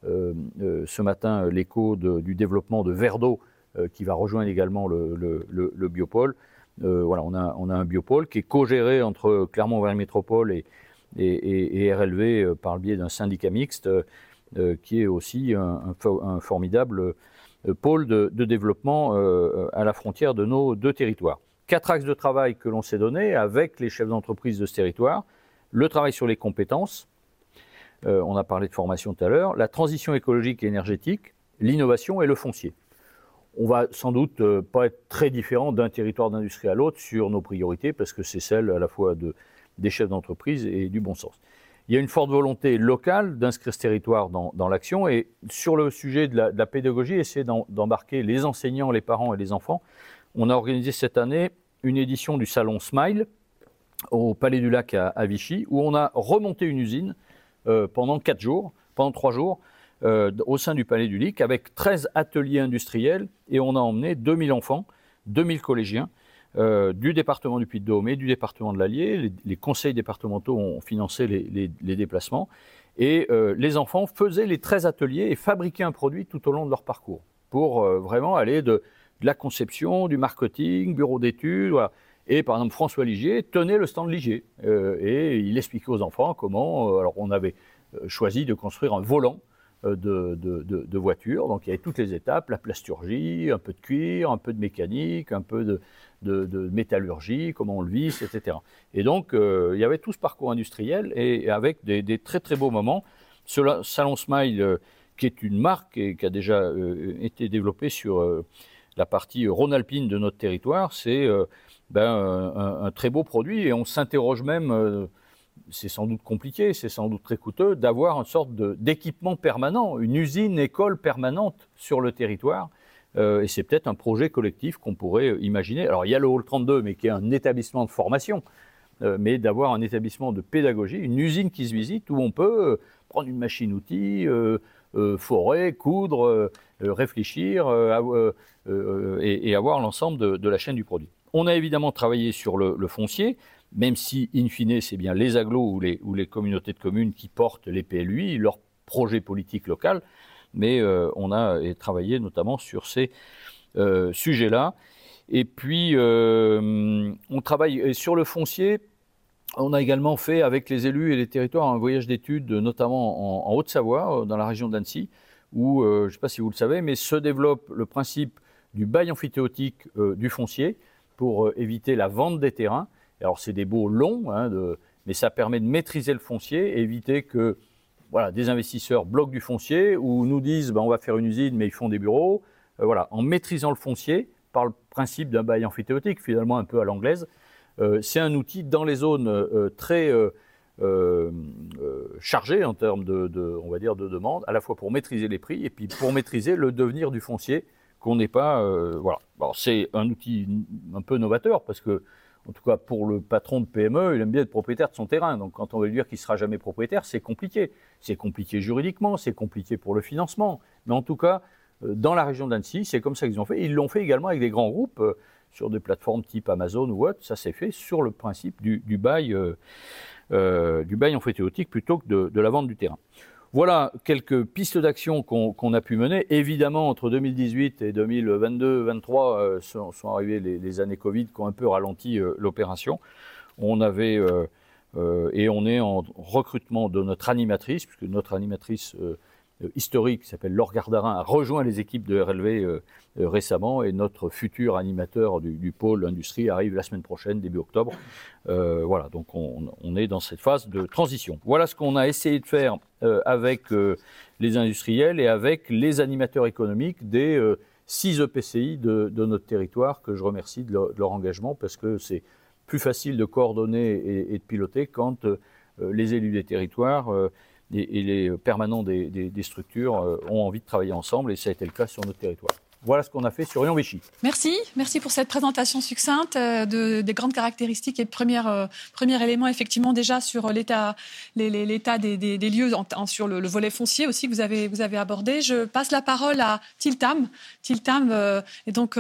ce matin l'écho du développement de Verdeau qui va rejoindre également le biopôle. Voilà, on a un biopôle qui est co-géré entre Clermont-Auvergne Métropole et RLV par le biais d'un syndicat mixte qui est aussi un formidable pôle de développement à la frontière de nos 2 territoires. 4 axes de travail que l'on s'est donnés avec les chefs d'entreprise de ce territoire. Le travail sur les compétences, on a parlé de formation tout à l'heure, la transition écologique et énergétique, l'innovation et le foncier. On va sans doute pas être très différent d'un territoire d'industrie à l'autre sur nos priorités parce que c'est celle à la fois des chefs d'entreprise et du bon sens. Il y a une forte volonté locale d'inscrire ce territoire dans l'action et sur le sujet de la pédagogie, essayer d'embarquer les enseignants, les parents et les enfants. On a organisé cette année une édition du salon Smile au Palais du Lac à Vichy où on a remonté une usine pendant 3 jours au sein du Palais du Lac avec 13 ateliers industriels et on a emmené 2000 enfants, 2000 collégiens du département du Puy-de-Dôme et du département de l'Allier. Les conseils départementaux ont financé les déplacements et les enfants faisaient les 13 ateliers et fabriquaient un produit tout au long de leur parcours pour vraiment aller de la conception, du marketing, bureau d'études, voilà. Et par exemple, François Ligier tenait le stand Ligier et il expliquait aux enfants comment. Alors, on avait choisi de construire un volant de voiture. Donc, il y avait toutes les étapes, la plasturgie, un peu de cuir, un peu de mécanique, un peu de métallurgie, comment on le visse, etc. Et donc, il y avait tout ce parcours industriel et avec des très, très beaux moments. Ce Salon Smile, qui est une marque et qui a déjà été développée sur la partie rhône-alpine de notre territoire, c'est un très beau produit et on s'interroge même, c'est sans doute compliqué, c'est sans doute très coûteux, d'avoir une sorte d'équipement permanent, une usine-école permanente sur le territoire. Et c'est peut-être un projet collectif qu'on pourrait imaginer. Alors il y a le Hall 32, mais qui est un établissement de formation, mais d'avoir un établissement de pédagogie, une usine qui se visite où on peut prendre une machine-outil, forer, coudre, réfléchir et avoir l'ensemble de la chaîne du produit. On a évidemment travaillé sur le foncier, même si, in fine, c'est bien les agglos ou les communautés de communes qui portent les PLUI, leur projet politique local, mais on a travaillé notamment sur ces sujets-là. Et puis, on travaille sur le foncier. On a également fait avec les élus et les territoires un voyage d'études, notamment en Haute-Savoie, dans la région d'Annecy, où, je ne sais pas si vous le savez, mais se développe le principe du bail amphithéotique du foncier pour éviter la vente des terrains. Alors, c'est des baux longs, mais ça permet de maîtriser le foncier et éviter que des investisseurs bloquent du foncier ou nous disent on va faire une usine, mais ils font des bureaux. En maîtrisant le foncier par le principe d'un bail amphithéotique, finalement un peu à l'anglaise, c'est un outil dans les zones très chargées en termes on va dire de demande, à la fois pour maîtriser les prix et puis pour maîtriser le devenir du foncier qu'on n'est pas. Alors, c'est un outil un peu novateur parce que, en tout cas pour le patron de PME, il aime bien être propriétaire de son terrain. Donc quand on veut lui dire qu'il ne sera jamais propriétaire, c'est compliqué. C'est compliqué juridiquement, c'est compliqué pour le financement. Mais en tout cas, dans la région d'Annecy, c'est comme ça qu'ils ont fait. Ils l'ont fait également avec des grands groupes sur des plateformes type Amazon ou autre. Ça s'est fait sur le principe du bail amphithéotique plutôt que de la vente du terrain. Voilà quelques pistes d'action qu'on a pu mener. Évidemment, entre 2018 et 2022-2023 sont arrivées les années Covid qui ont un peu ralenti l'opération. On avait, et on est en recrutement de notre animatrice, puisque notre animatrice historique qui s'appelle Laure Gardarin a rejoint les équipes de RLV récemment et notre futur animateur du pôle industrie arrive la semaine prochaine, début octobre. Donc on est dans cette phase de transition. Voilà ce qu'on a essayé de faire avec les industriels et avec les animateurs économiques des 6 EPCI de notre territoire que je remercie de leur engagement parce que c'est plus facile de coordonner et de piloter quand les élus des territoires et les permanents des structures ont envie de travailler ensemble et ça a été le cas sur notre territoire. Voilà ce qu'on a fait sur Rion-Vichy. Merci pour cette présentation succincte des grandes caractéristiques et premier élément effectivement déjà sur l'état des lieux sur le volet foncier aussi que vous avez abordé. Je passe la parole à Tiltam. Tiltam est donc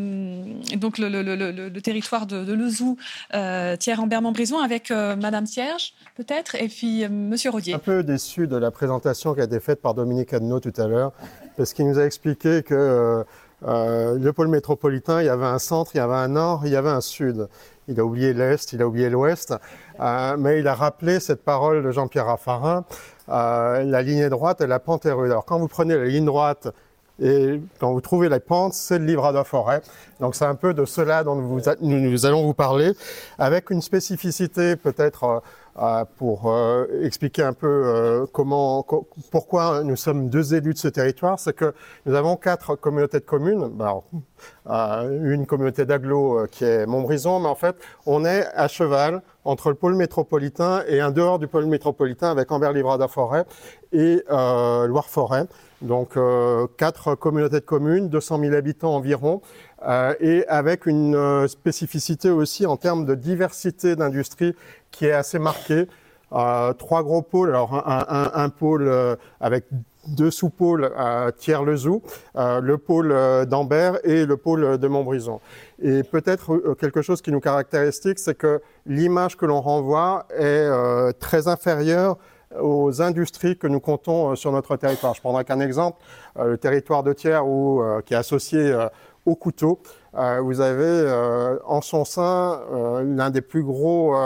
le territoire de Lezoux, Thiers-Ambert-Montbrison avec Madame Thierge peut-être et puis Monsieur Rodier. Un peu déçu de la présentation qui a été faite par Dominique Adneau tout à l'heure parce qu'il nous a expliqué que le pôle métropolitain, il y avait un centre, il y avait un nord, il y avait un sud. Il a oublié l'est, il a oublié l'ouest, mais il a rappelé cette parole de Jean-Pierre Raffarin, la ligne droite et la pente est rude. Alors quand vous prenez la ligne droite et quand vous trouvez la pente, c'est le Livradois-Forêt. Donc c'est un peu de cela dont nous allons vous parler, avec une spécificité peut-être pour expliquer un peu pourquoi nous sommes 2 élus de ce territoire, c'est que nous avons 4 communautés de communes. Alors, une communauté d'agglo qui est Montbrison, mais en fait, on est à cheval entre le pôle métropolitain et un dehors du pôle métropolitain avec Ambert-Livradois-Forêt et Loire-Forêt. Donc 4 communautés de communes, 200 000 habitants environ, et avec une spécificité aussi en termes de diversité d'industrie qui est assez marquée. 3 gros pôles, alors un pôle avec 2 sous-pôles à Thiers-Lezoux, le pôle d'Ambert et le pôle de Montbrison. Et peut-être quelque chose qui nous caractérise, c'est que l'image que l'on renvoie est très inférieure aux industries que nous comptons sur notre territoire. Je prendrai qu'un exemple, le territoire de Thiers qui est associé au couteau. Vous avez en son sein l'un des plus gros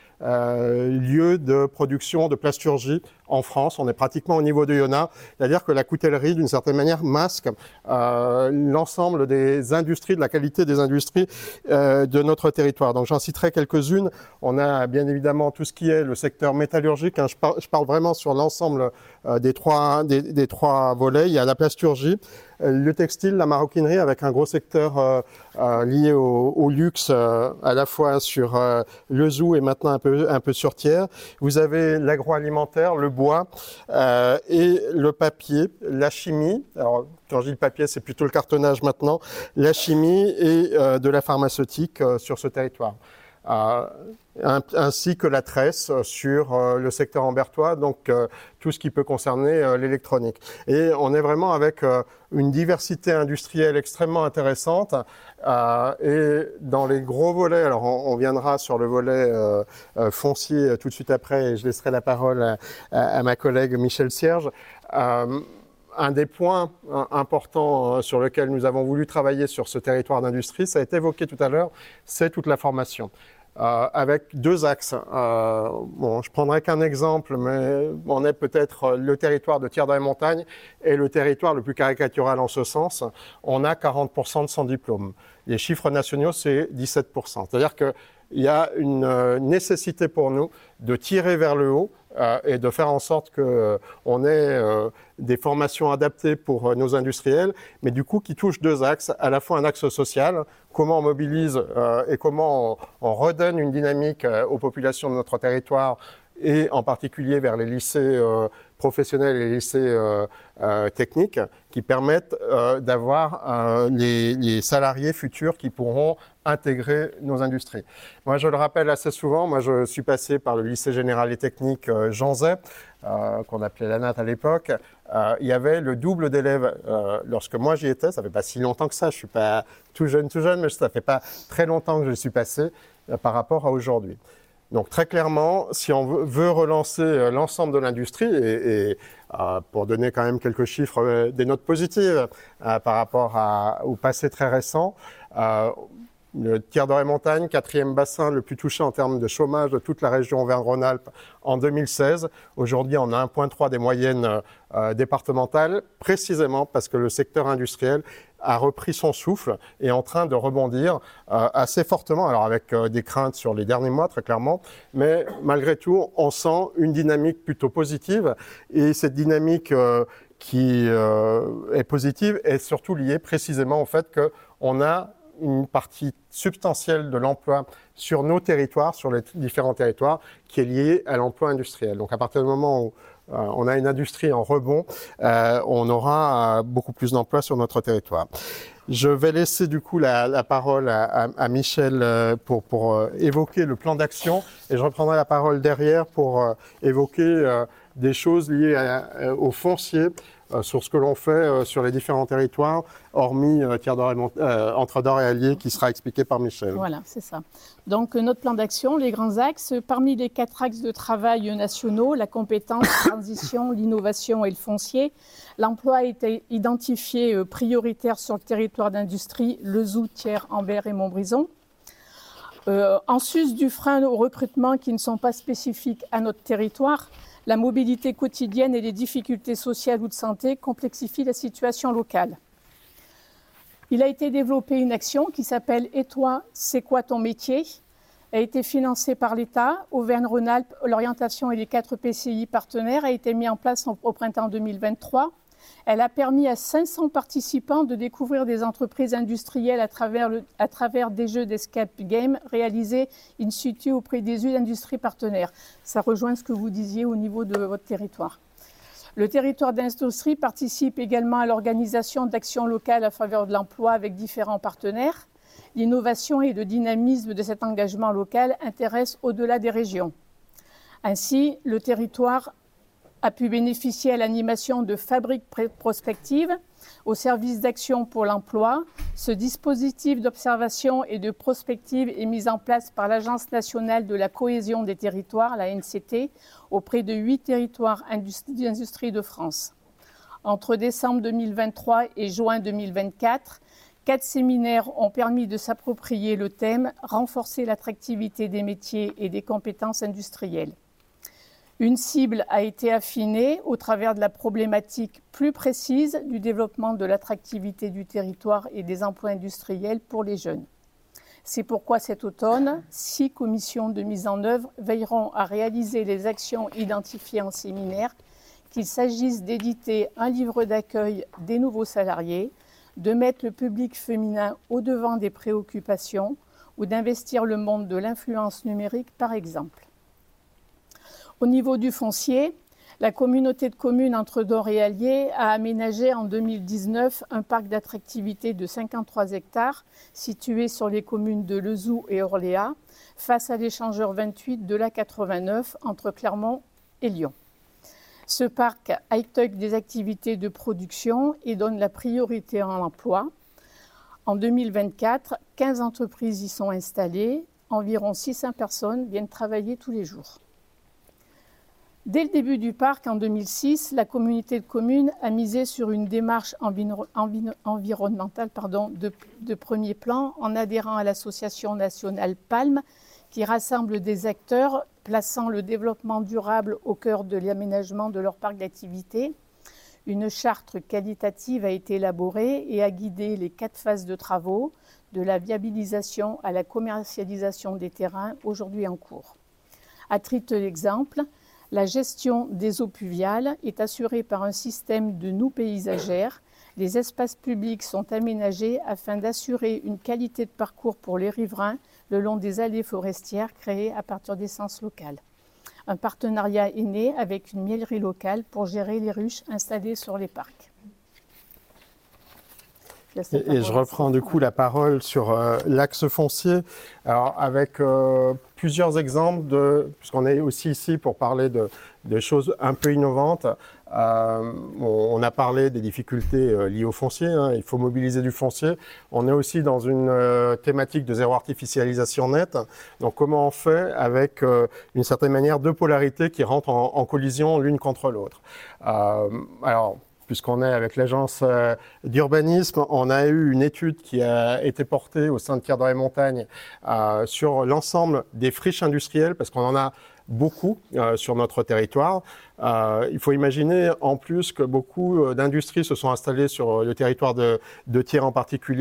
lieux de production de plasturgie en France. On est pratiquement au niveau de Yona. C'est-à-dire que la coutellerie, d'une certaine manière, masque l'ensemble des industries, de la qualité des industries de notre territoire. Donc j'en citerai quelques-unes. On a bien évidemment tout ce qui est le secteur métallurgique. Je parle vraiment sur l'ensemble des trois volets. Il y a la plasturgie, le textile, la maroquinerie, avec un gros secteur lié au luxe, à la fois sur Lezoux et maintenant un peu sur Thiers. Vous avez l'agroalimentaire, le bois et le papier, la chimie. Alors, quand je dis le papier, c'est plutôt le cartonnage maintenant. La chimie et de la pharmaceutique sur ce territoire. Ainsi que la tresse sur le secteur ambertois, donc tout ce qui peut concerner l'électronique. Et on est vraiment avec une diversité industrielle extrêmement intéressante. Et dans les gros volets, alors on viendra sur le volet foncier tout de suite après, et je laisserai la parole à ma collègue Michel Cierge. Un des points importants sur lequel nous avons voulu travailler sur ce territoire d'industrie, ça a été évoqué tout à l'heure, c'est toute la formation. Avec 2 axes. Je prendrai qu'un exemple, mais on est peut-être le territoire de Thiers-dans-les-Montagnes et le territoire le plus caricatural en ce sens. On a 40% de sans diplôme. Les chiffres nationaux, c'est 17%. C'est-à-dire qu'il y a une nécessité pour nous de tirer vers le haut et de faire en sorte qu'on ait des formations adaptées pour nos industriels, mais du coup qui touchent 2 axes, à la fois un axe social, comment on mobilise et comment on redonne une dynamique aux populations de notre territoire, et en particulier vers les lycées professionnels et les lycées techniques, qui permettent d'avoir les salariés futurs qui pourront intégrer nos industries. Moi, je le rappelle assez souvent, moi je suis passé par le lycée général et technique Jean Zay, qu'on appelait la NAT à l'époque. Il y avait le double d'élèves lorsque moi j'y étais. Ça fait pas si longtemps que ça, je suis pas tout jeune, mais ça fait pas très longtemps que je suis passé par rapport à aujourd'hui. Donc très clairement, si on veut relancer l'ensemble de l'industrie, et pour donner quand même quelques chiffres, des notes positives par rapport au passé très récent, le Thiers-dans-les-Montagnes, 4e bassin le plus touché en termes de chômage de toute la région Auvergne-Rhône-Alpes en 2016. Aujourd'hui, on a 1,3 des moyennes départementales, précisément parce que le secteur industriel a repris son souffle et est en train de rebondir assez fortement, alors avec des craintes sur les derniers mois, très clairement, mais malgré tout, on sent une dynamique plutôt positive, et cette dynamique qui est positive est surtout liée précisément au fait qu'on a une partie substantielle de l'emploi sur nos territoires, sur les différents territoires, qui est liée à l'emploi industriel. Donc à partir du moment où on a une industrie en rebond, on aura beaucoup plus d'emplois sur notre territoire. Je vais laisser du coup la parole à Michel pour évoquer le plan d'action et je reprendrai la parole derrière pour évoquer des choses liées au foncier sur ce que l'on fait sur les différents territoires, hormis Entre-Dor et Allier qui sera expliqué par Michel. Voilà, c'est ça. Donc notre plan d'action, les grands axes, parmi les 4 axes de travail nationaux, la compétence, la transition, l'innovation et le foncier, l'emploi a été identifié prioritaire sur le territoire d'industrie, Lezoux, Thiers, Ambert et Montbrison. En sus du frein au recrutement qui ne sont pas spécifiques à notre territoire, la mobilité quotidienne et les difficultés sociales ou de santé complexifient la situation locale. Il a été développé une action qui s'appelle « Et toi, c'est quoi ton métier ?» a été financée par l'État. Auvergne-Rhône-Alpes, l'orientation et les 4 PCI partenaires a été mise en place au printemps 2023. Elle a permis à 500 participants de découvrir des entreprises industrielles à travers des jeux d'escape game réalisés in situ auprès des industries partenaires. Ça rejoint ce que vous disiez au niveau de votre territoire. Le territoire d'industrie participe également à l'organisation d'actions locales à faveur de l'emploi avec différents partenaires. L'innovation et le dynamisme de cet engagement local intéressent au-delà des régions. Ainsi, le territoire a pu bénéficier à l'animation de fabriques prospectives au service d'action pour l'emploi. Ce dispositif d'observation et de prospective est mis en place par l'Agence nationale de la cohésion des territoires, la NCT, auprès de 8 territoires d'industrie de France. Entre décembre 2023 et juin 2024, 4 séminaires ont permis de s'approprier le thème « Renforcer l'attractivité des métiers et des compétences industrielles ». Une cible a été affinée au travers de la problématique plus précise du développement de l'attractivité du territoire et des emplois industriels pour les jeunes. C'est pourquoi cet automne, 6 commissions de mise en œuvre veilleront à réaliser les actions identifiées en séminaire, qu'il s'agisse d'éditer un livre d'accueil des nouveaux salariés, de mettre le public féminin au devant des préoccupations ou d'investir le monde de l'influence numérique par exemple. Au niveau du foncier, la communauté de communes Entre-Dor et Allier a aménagé en 2019 un parc d'attractivité de 53 hectares situé sur les communes de Lezoux et Orléans face à l'échangeur 28 de l'A89 entre Clermont et Lyon. Ce parc accueille des activités de production et donne la priorité à l'emploi. En 2024, 15 entreprises y sont installées. Environ 600 personnes viennent travailler tous les jours. Dès le début du parc, en 2006, la communauté de communes a misé sur une démarche environnementale de premier plan en adhérant à l'association nationale PALM qui rassemble des acteurs plaçant le développement durable au cœur de l'aménagement de leur parc d'activité. Une charte qualitative a été élaborée et a guidé les 4 phases de travaux, de la viabilisation à la commercialisation des terrains aujourd'hui en cours. À titre d'exemple, la gestion des eaux pluviales est assurée par un système de noues paysagères. Les espaces publics sont aménagés afin d'assurer une qualité de parcours pour les riverains le long des allées forestières créées à partir d'essences locales. Un partenariat est né avec une miellerie locale pour gérer les ruches installées sur les parcs. Et je reprends du coup la parole sur l'axe foncier, alors avec plusieurs exemples, puisqu'on est aussi ici pour parler de choses un peu innovantes. On a parlé des difficultés liées au foncier, hein, il faut mobiliser du foncier. On est aussi dans une thématique de zéro artificialisation nette. Donc comment on fait avec une certaine manière 2 polarités qui rentrent en collision l'une contre l'autre. Alors, puisqu'on est avec l'agence d'urbanisme, on a eu une étude qui a été portée au sein de Thiers dans les montagnes sur l'ensemble des friches industrielles, parce qu'on en a beaucoup sur notre territoire. Il faut imaginer en plus que beaucoup d'industries se sont installées sur le territoire de Thiers en particulier,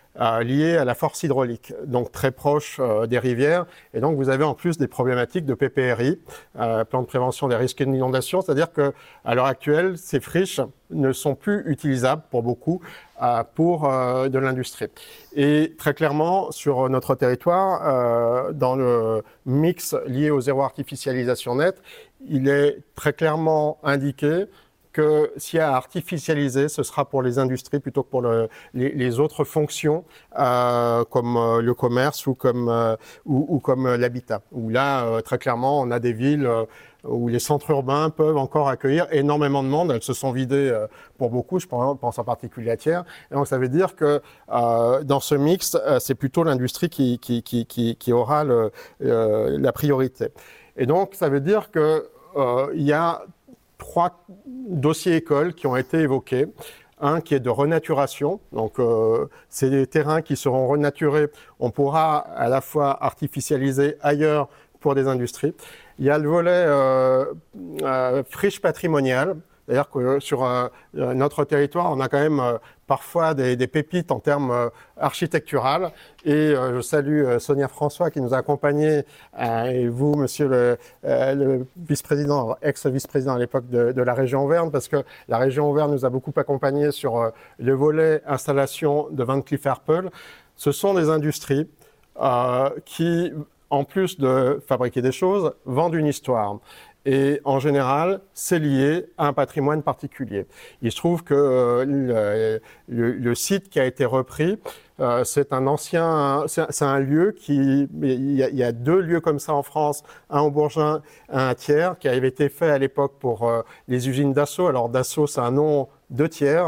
liées à la force hydraulique, donc très proche des rivières. Et donc, vous avez en plus des problématiques de PPRI, plan de prévention des risques d'inondation, c'est-à-dire qu'à l'heure actuelle, ces friches ne sont plus utilisables pour beaucoup pour de l'industrie. Et très clairement, sur notre territoire, dans le mix lié au zéro artificialisation net, il est très clairement indiqué que s'il y a à artificialiser, ce sera pour les industries plutôt que pour les autres fonctions comme le commerce ou comme l'habitat. Où là, très clairement, on a des villes où les centres urbains peuvent encore accueillir énormément de monde. Elles se sont vidées pour beaucoup, je pense en particulier à Thiers. Et donc ça veut dire que dans ce mix, c'est plutôt l'industrie qui aura la priorité. Et donc ça veut dire qu'il y a 3 dossiers écoles qui ont été évoqués. Un qui est de renaturation, donc c'est des terrains qui seront renaturés. On pourra à la fois artificialiser ailleurs pour des industries. Il y a le volet friche patrimoniale. C'est-à-dire que sur notre territoire, on a quand même parfois des pépites en termes architecturales. Et je salue Sonia François qui nous a accompagnés, et vous, monsieur le vice-président, ex-vice-président à l'époque de la région Auvergne, parce que la région Auvergne nous a beaucoup accompagnés sur le volet installation de Van Cleef Arpels. Ce sont des industries qui, en plus de fabriquer des choses, vendent une histoire. Et en général, c'est lié à un patrimoine particulier. Il se trouve que le site qui a été repris, c'est un lieu il y a 2 lieux comme ça en France, un au Bourgoin, un à Thiers, qui avait été fait à l'époque pour les usines Dassault. Alors Dassault, c'est un nom de Thiers.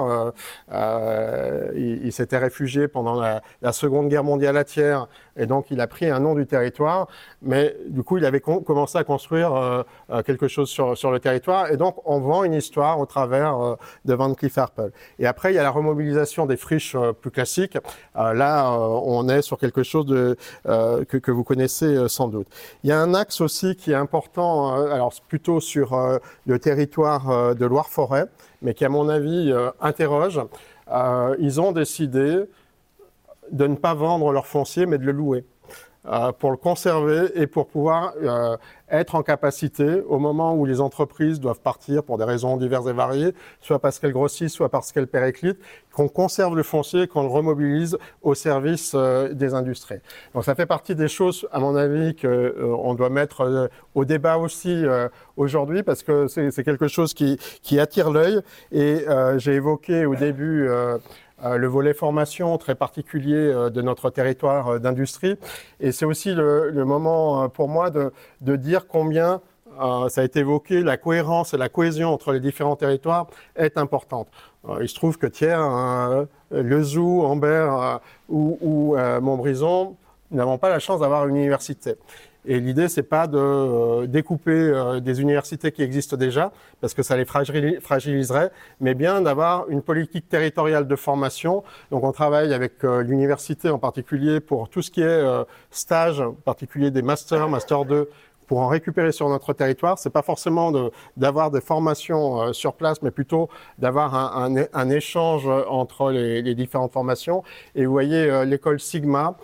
Il s'était réfugié pendant la Seconde Guerre mondiale à Thiers, et donc il a pris un nom du territoire. Mais du coup, il avait commencé à construire quelque chose sur le territoire, et donc on vend une histoire au travers de Van Cleef Arpels. Et après, il y a la remobilisation des friches plus classiques. Là, on est sur quelque chose que vous connaissez sans doute. Il y a un axe aussi qui est important, alors plutôt sur le territoire de Loire-Forêt, mais qui, à mon avis, interroge. Ils ont décidé de ne pas vendre leur foncier, mais de le louer, pour le conserver et pour pouvoir être en capacité, au moment où les entreprises doivent partir pour des raisons diverses et variées, soit parce qu'elles grossissent, soit parce qu'elles périclitent, qu'on conserve le foncier et qu'on le remobilise au service des industries. Donc ça fait partie des choses, à mon avis, qu'on doit mettre au débat aussi aujourd'hui, parce que c'est quelque chose qui attire l'œil. Et j'ai évoqué au début le volet formation très particulier de notre territoire d'industrie. Et c'est aussi le moment pour moi de dire combien, ça a été évoqué, la cohérence et la cohésion entre les différents territoires est importante. Il se trouve que Thiers, Lezoux, Ambert ou Montbrison n'avons pas la chance d'avoir une université. Et l'idée, c'est pas de découper des universités qui existent déjà, parce que ça les fragiliserait, mais bien d'avoir une politique territoriale de formation. Donc on travaille avec l'université en particulier pour tout ce qui est stage, en particulier des masters, master 2, pour en récupérer sur notre territoire. C'est pas forcément d'avoir des formations sur place, mais plutôt d'avoir un échange entre les différentes formations. Et vous voyez, l'école Sigma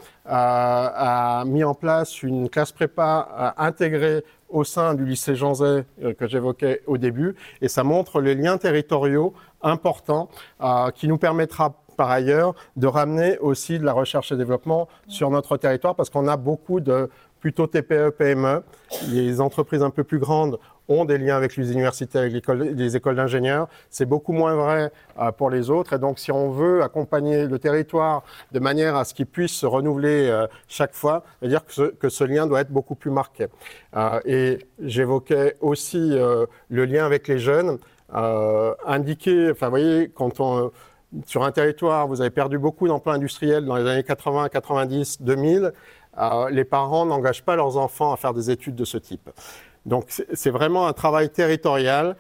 a mis en place une classe prépa intégrée au sein du lycée Jean Zay que j'évoquais au début. Et ça montre les liens territoriaux importants qui nous permettra par ailleurs de ramener aussi de la recherche et développement sur notre territoire, parce qu'on a beaucoup de plutôt TPE, PME. Les entreprises un peu plus grandes ont des liens avec les universités, avec les écoles d'ingénieurs. C'est beaucoup moins vrai pour les autres. Et donc, si on veut accompagner le territoire de manière à ce qu'il puisse se renouveler chaque fois, c'est-à-dire que ce lien doit être beaucoup plus marqué. Et j'évoquais aussi le lien avec les jeunes. Indiquer, enfin, vous voyez, sur un territoire, vous avez perdu beaucoup d'emplois industriels dans les années 80, 90, 2000. Les parents n'engagent pas leurs enfants à faire des études de ce type. Donc c'est vraiment un travail territorial,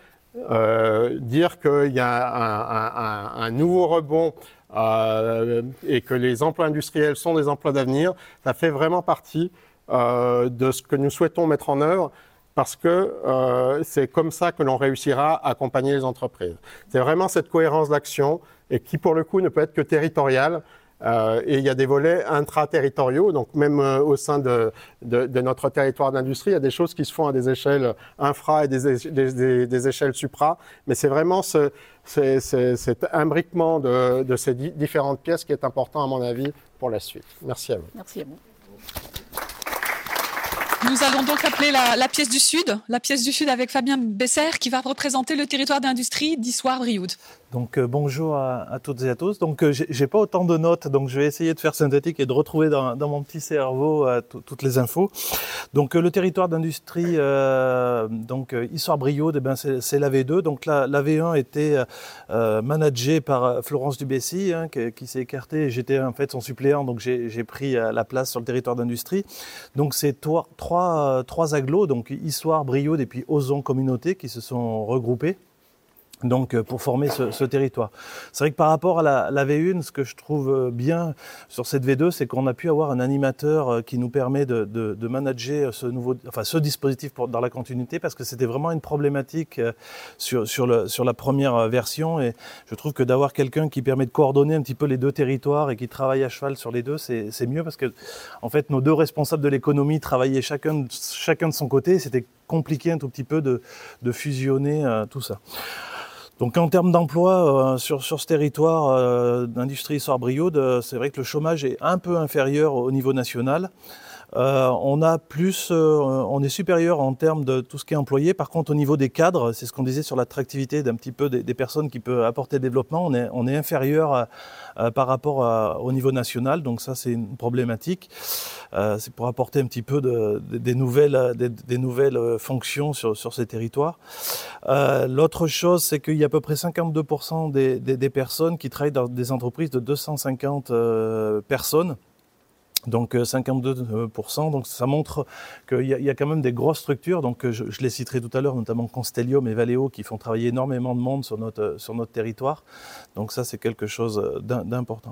dire qu'il y a un nouveau rebond et que les emplois industriels sont des emplois d'avenir, ça fait vraiment partie de ce que nous souhaitons mettre en œuvre, parce que c'est comme ça que l'on réussira à accompagner les entreprises. C'est vraiment cette cohérence d'action, et qui pour le coup ne peut être que territoriale. Et il y a des volets intra-territoriaux, donc même au sein de notre territoire d'industrie, il y a des choses qui se font à des échelles infra et des échelles supra, mais c'est vraiment cet imbriquement de ces différentes pièces qui est important à mon avis pour la suite. Merci à vous. Merci à vous. Nous allons donc appeler la pièce du Sud avec Fabien Besser qui va représenter le territoire d'industrie d'Issoire-Brioude. Donc bonjour à toutes et à tous. Donc j'ai pas autant de notes, donc je vais essayer de faire synthétique et de retrouver dans mon petit cerveau toutes les infos. Donc le territoire d'industrie, Issoire-Brioude, c'est la V2. Donc la V1 était managée par Florence Dubessy, qui s'est écartée. J'étais en fait son suppléant, donc j'ai pris la place sur le territoire d'industrie. Donc c'est trois agglos, donc Issoire, Brioude et puis Ozon Communauté qui se sont regroupés. Donc pour former ce territoire. C'est vrai que par rapport à la V1, ce que je trouve bien sur cette V2, c'est qu'on a pu avoir un animateur qui nous permet de manager ce dispositif dans la continuité, parce que c'était vraiment une problématique sur la première version, et je trouve que d'avoir quelqu'un qui permet de coordonner un petit peu les deux territoires et qui travaille à cheval sur les deux, c'est mieux, parce que en fait nos deux responsables de l'économie travaillaient chacun de son côté, c'était compliqué un tout petit peu de fusionner tout ça. Donc en termes d'emploi sur ce territoire d'industrie Issoire-Brioude, c'est vrai que le chômage est un peu inférieur au niveau national. On est supérieur en termes de tout ce qui est employé. Par contre, au niveau des cadres, c'est ce qu'on disait sur l'attractivité d'un petit peu des personnes qui peuvent apporter le développement, on est inférieur par rapport au niveau national. Donc ça, c'est une problématique. C'est pour apporter un petit peu des nouvelles fonctions sur ces territoires. L'autre chose, c'est qu'il y a à peu près 52% des personnes qui travaillent dans des entreprises de 250 personnes. Donc 52%, donc ça montre qu'il y a quand même des grosses structures. Donc je les citerai tout à l'heure, notamment Constellium et Valeo, qui font travailler énormément de monde sur notre territoire. Donc ça, c'est quelque chose d'important.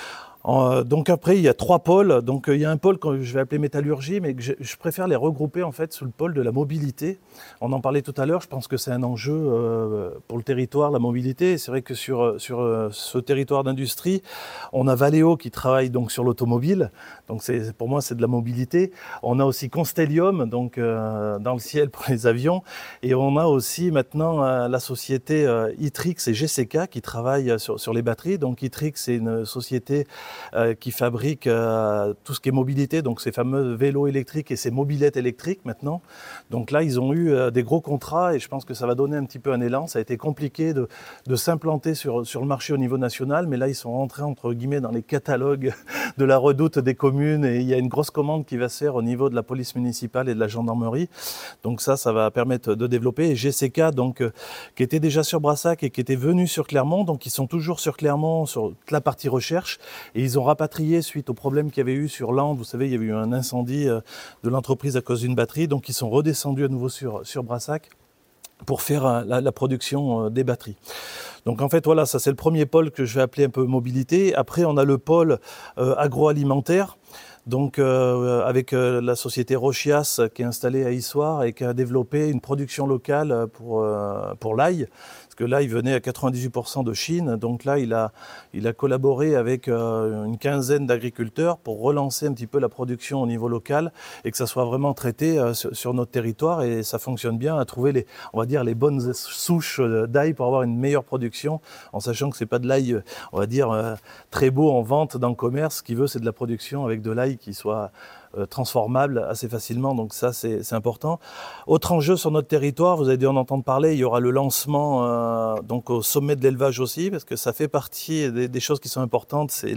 Donc après, il y a trois pôles. Donc il y a un pôle que je vais appeler métallurgie, mais que je préfère les regrouper en fait sous le pôle de la mobilité. On en parlait tout à l'heure. Je pense que c'est un enjeu pour le territoire, la mobilité. C'est vrai que sur ce territoire d'industrie, on a Valeo qui travaille donc sur l'automobile. Donc pour moi, c'est de la mobilité. On a aussi Constellium, donc dans le ciel pour les avions, et on a aussi maintenant la société Itrix et GCK qui travaillent sur les batteries. Donc Itrix, c'est une société qui fabrique tout ce qui est mobilité, donc ces fameux vélos électriques et ces mobylettes électriques maintenant. Donc là, ils ont eu des gros contrats et je pense que ça va donner un petit peu un élan. Ça a été compliqué de s'implanter sur le marché au niveau national, mais là, ils sont rentrés entre guillemets dans les catalogues de la redoute des communes, et il y a une grosse commande qui va se faire au niveau de la police municipale et de la gendarmerie. Donc ça va permettre de développer. Et GCK, donc, qui était déjà sur Brassac et qui était venu sur Clermont, donc ils sont toujours sur Clermont sur toute la partie recherche. Et ils ont rapatrié suite au problème qu'il y avait eu sur Landes. Vous savez, il y avait eu un incendie de l'entreprise à cause d'une batterie. Donc, ils sont redescendus à nouveau sur Brassac pour faire la production des batteries. Donc, en fait, voilà, ça c'est le premier pôle que je vais appeler un peu mobilité. Après, on a le pôle agroalimentaire. Donc, avec la société Rochias qui est installée à Issoire et qui a développé une production locale pour l'ail. Que là, il venait à 98% de Chine. Donc là, il a collaboré avec une quinzaine d'agriculteurs pour relancer un petit peu la production au niveau local et que ça soit vraiment traité sur notre territoire. Et ça fonctionne bien à trouver les bonnes souches d'ail pour avoir une meilleure production, en sachant que c'est pas de l'ail, on va dire, très beau en vente dans le commerce. Ce qu'il veut, c'est de la production avec de l'ail qui soit transformable assez facilement, donc ça c'est important. Autre enjeu sur notre territoire, vous avez dû en entendre parler, il y aura le lancement donc au sommet de l'élevage aussi, parce que ça fait partie des choses qui sont importantes, c'est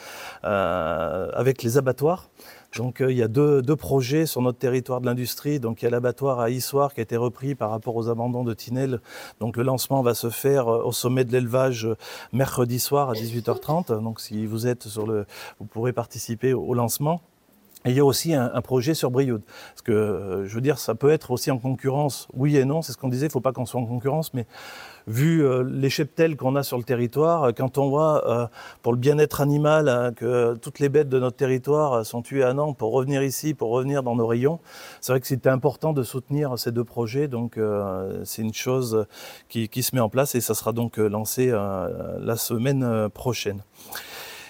avec les abattoirs. Donc il y a deux projets sur notre territoire de l'industrie. Donc il y a l'abattoir à Issoire qui a été repris par rapport aux abandons de Tinel. Donc le lancement va se faire au sommet de l'élevage mercredi soir à 18h30. Donc si vous êtes vous pourrez participer au lancement. Et il y a aussi un projet sur Brioude. Parce que, je veux dire, ça peut être aussi en concurrence, oui et non, c'est ce qu'on disait, il ne faut pas qu'on soit en concurrence, mais vu les cheptels qu'on a sur le territoire, quand on voit pour le bien-être animal que toutes les bêtes de notre territoire sont tuées à Nantes pour revenir ici, pour revenir dans nos rayons, c'est vrai que c'était important de soutenir ces deux projets, donc c'est une chose qui se met en place et ça sera donc lancé la semaine prochaine.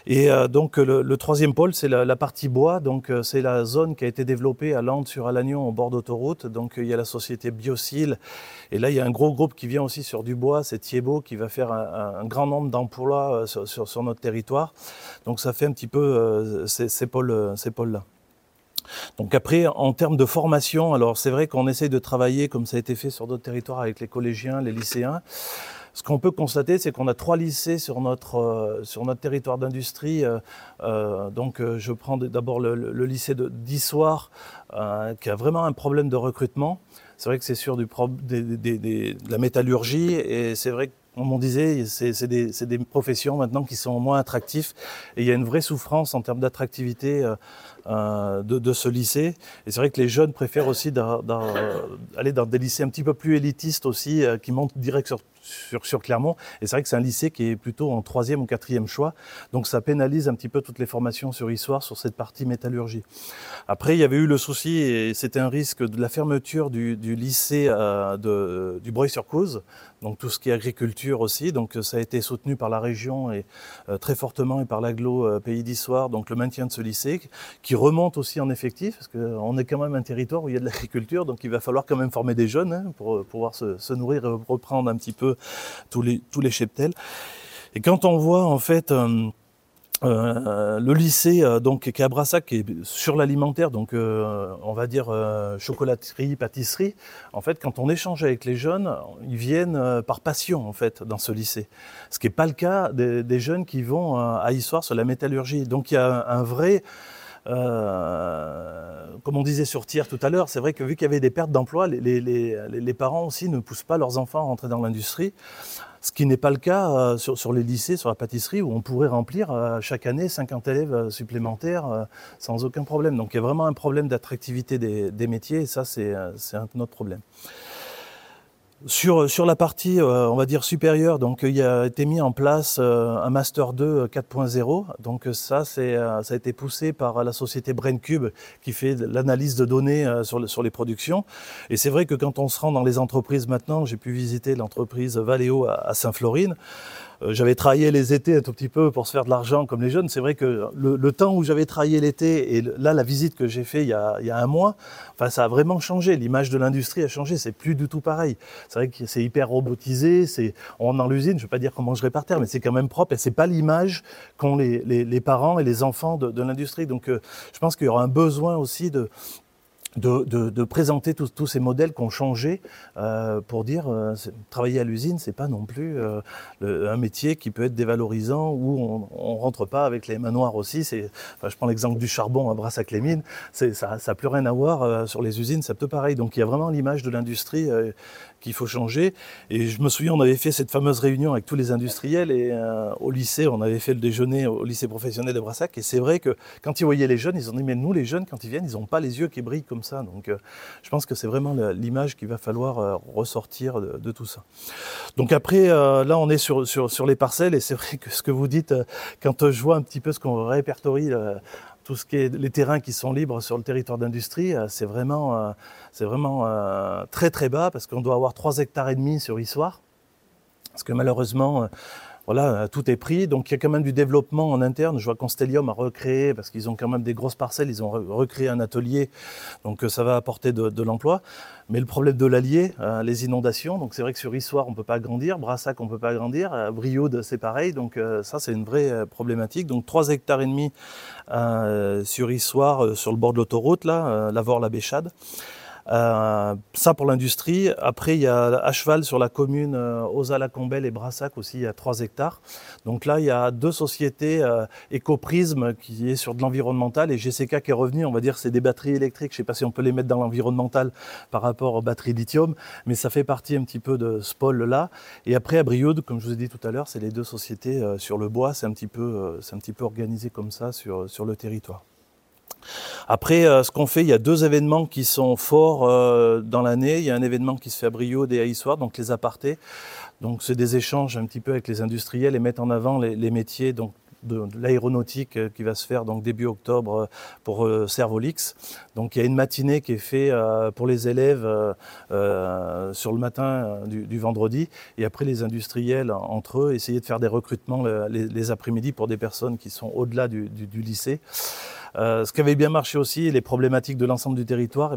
Et donc le troisième pôle, c'est la partie bois. Donc c'est la zone qui a été développée à Landes-sur-Alagnon, au bord d'autoroute. Donc il y a la société Biocil. Et là, il y a un gros groupe qui vient aussi sur du bois, c'est Thiebaud, qui va faire un grand nombre d'emplois sur notre territoire. Donc ça fait un petit peu ces pôles-là. Donc après, en termes de formation, alors c'est vrai qu'on essaye de travailler comme ça a été fait sur d'autres territoires avec les collégiens, les lycéens. Ce qu'on peut constater, c'est qu'on a 3 lycées sur notre territoire d'industrie. Donc je prends d'abord le lycée d'Issoire, qui a vraiment un problème de recrutement. C'est vrai que c'est sur de la métallurgie, et c'est vrai que, comme on disait, c'est des professions maintenant qui sont moins attractives, et il y a une vraie souffrance en termes d'attractivité de ce lycée. Et c'est vrai que les jeunes préfèrent aussi aller dans des lycées un petit peu plus élitistes aussi, qui montent direct sur Clermont. Et c'est vrai que c'est un lycée qui est plutôt en 3e ou 4e choix. Donc ça pénalise un petit peu toutes les formations sur Issoire, sur cette partie métallurgie. Après, il y avait eu le souci, et c'était un risque, de la fermeture du lycée du Breuil-sur-Couze. Donc tout ce qui est agriculture aussi. Donc ça a été soutenu par la région et très fortement, et par l'agglo Pays d'Issoire. Donc le maintien de ce lycée qui remonte aussi en effectif, parce qu'on est quand même un territoire où il y a de l'agriculture, donc il va falloir quand même former des jeunes pour pouvoir se nourrir et reprendre un petit peu tous les cheptels. Et quand on voit en fait le lycée donc qui est à Brassac, qui est sur l'alimentaire, donc on va dire chocolaterie, pâtisserie. En fait, quand on échange avec les jeunes, ils viennent par passion en fait dans ce lycée. Ce qui n'est pas le cas des jeunes qui vont à Issoire sur la métallurgie. Donc il y a un vrai comme on disait sur Thiers tout à l'heure, c'est vrai que vu qu'il y avait des pertes d'emploi, les parents aussi ne poussent pas leurs enfants à rentrer dans l'industrie, ce qui n'est pas le cas sur les lycées, sur la pâtisserie, où on pourrait remplir chaque année 50 élèves supplémentaires sans aucun problème. Donc il y a vraiment un problème d'attractivité des métiers, et ça c'est un autre problème. Sur la partie, on va dire, supérieure, donc il a été mis en place un Master 2 4.0. Donc ça a été poussé par la société BrainCube, qui fait l'analyse de données sur les productions. Et c'est vrai que quand on se rend dans les entreprises maintenant, j'ai pu visiter l'entreprise Valeo à Saint-Florine. J'avais travaillé les étés un tout petit peu pour se faire de l'argent comme les jeunes. C'est vrai que le temps où j'avais travaillé l'été et là, la visite que j'ai fait il y a un mois, enfin, ça a vraiment changé. L'image de l'industrie a changé. C'est plus du tout pareil. C'est vrai que c'est hyper robotisé. On est dans l'usine, je ne vais pas dire qu'on mangerait par terre, mais c'est quand même propre, et c'est pas l'image qu'ont les parents et les enfants de l'industrie. Donc, je pense qu'il y aura un besoin aussi de présenter tous ces modèles qui ont changé pour dire travailler à l'usine, c'est pas non plus un métier qui peut être dévalorisant, où on rentre pas avec les mains noires aussi. Enfin, je prends l'exemple du charbon à Brassac-les-Mines, ça n'a plus rien à voir sur les usines, c'est un peu pareil. Donc il y a vraiment l'image de l'industrie qu'il faut changer. Et je me souviens, on avait fait cette fameuse réunion avec tous les industriels, et au lycée, on avait fait le déjeuner au lycée professionnel de Brassac, et c'est vrai que quand ils voyaient les jeunes, ils ont dit, mais nous les jeunes, quand ils viennent, ils n'ont pas les yeux qui brillent comme ça. Donc je pense que c'est vraiment l'image qu'il va falloir ressortir de tout ça. Donc après, là on est sur les parcelles, et c'est vrai que ce que vous dites, quand je vois un petit peu ce qu'on répertorie, tout ce qui est les terrains qui sont libres sur le territoire d'industrie, c'est vraiment très très bas, parce qu'on doit avoir 3,5 hectares sur Issoire, parce que malheureusement voilà, tout est pris. Donc il y a quand même du développement en interne. Je vois Constellium a recréé, parce qu'ils ont quand même des grosses parcelles, ils ont recréé un atelier, donc ça va apporter de l'emploi. Mais le problème de l'Allier, les inondations, donc c'est vrai que sur Issoire on ne peut pas agrandir, Brassac on ne peut pas agrandir, Brioude c'est pareil, donc ça c'est une vraie problématique. Donc 3,5 hectares sur Issoire, sur le bord de l'autoroute, là, Lavore-la-Béchade. Ça pour l'industrie. Après il y a à cheval sur la commune Ozat-la-Combelle et Brassac aussi, il y a 3 hectares. Donc là il y a 2 sociétés, Ecoprisme qui est sur de l'environnemental, et GCK qui est revenu. On va dire c'est des batteries électriques, je ne sais pas si on peut les mettre dans l'environnemental par rapport aux batteries lithium, mais ça fait partie un petit peu de ce pôle là. Et après à Brioude, comme je vous ai dit tout à l'heure, c'est les 2 sociétés sur le bois. C'est un petit peu organisé comme ça sur le territoire. Après, ce qu'on fait, il y a 2 événements qui sont forts dans l'année. Il y a un événement qui se fait à Brioude et à Issoire, donc les apartés. Donc c'est des échanges un petit peu avec les industriels, et mettre en avant les métiers donc de l'aéronautique qui va se faire donc début octobre pour Servolix. Donc il y a une matinée qui est faite pour les élèves sur le matin du vendredi, et après les industriels entre eux essayer de faire des recrutements les après-midi pour des personnes qui sont au-delà du lycée. Ce qui avait bien marché aussi, les problématiques de l'ensemble du territoire,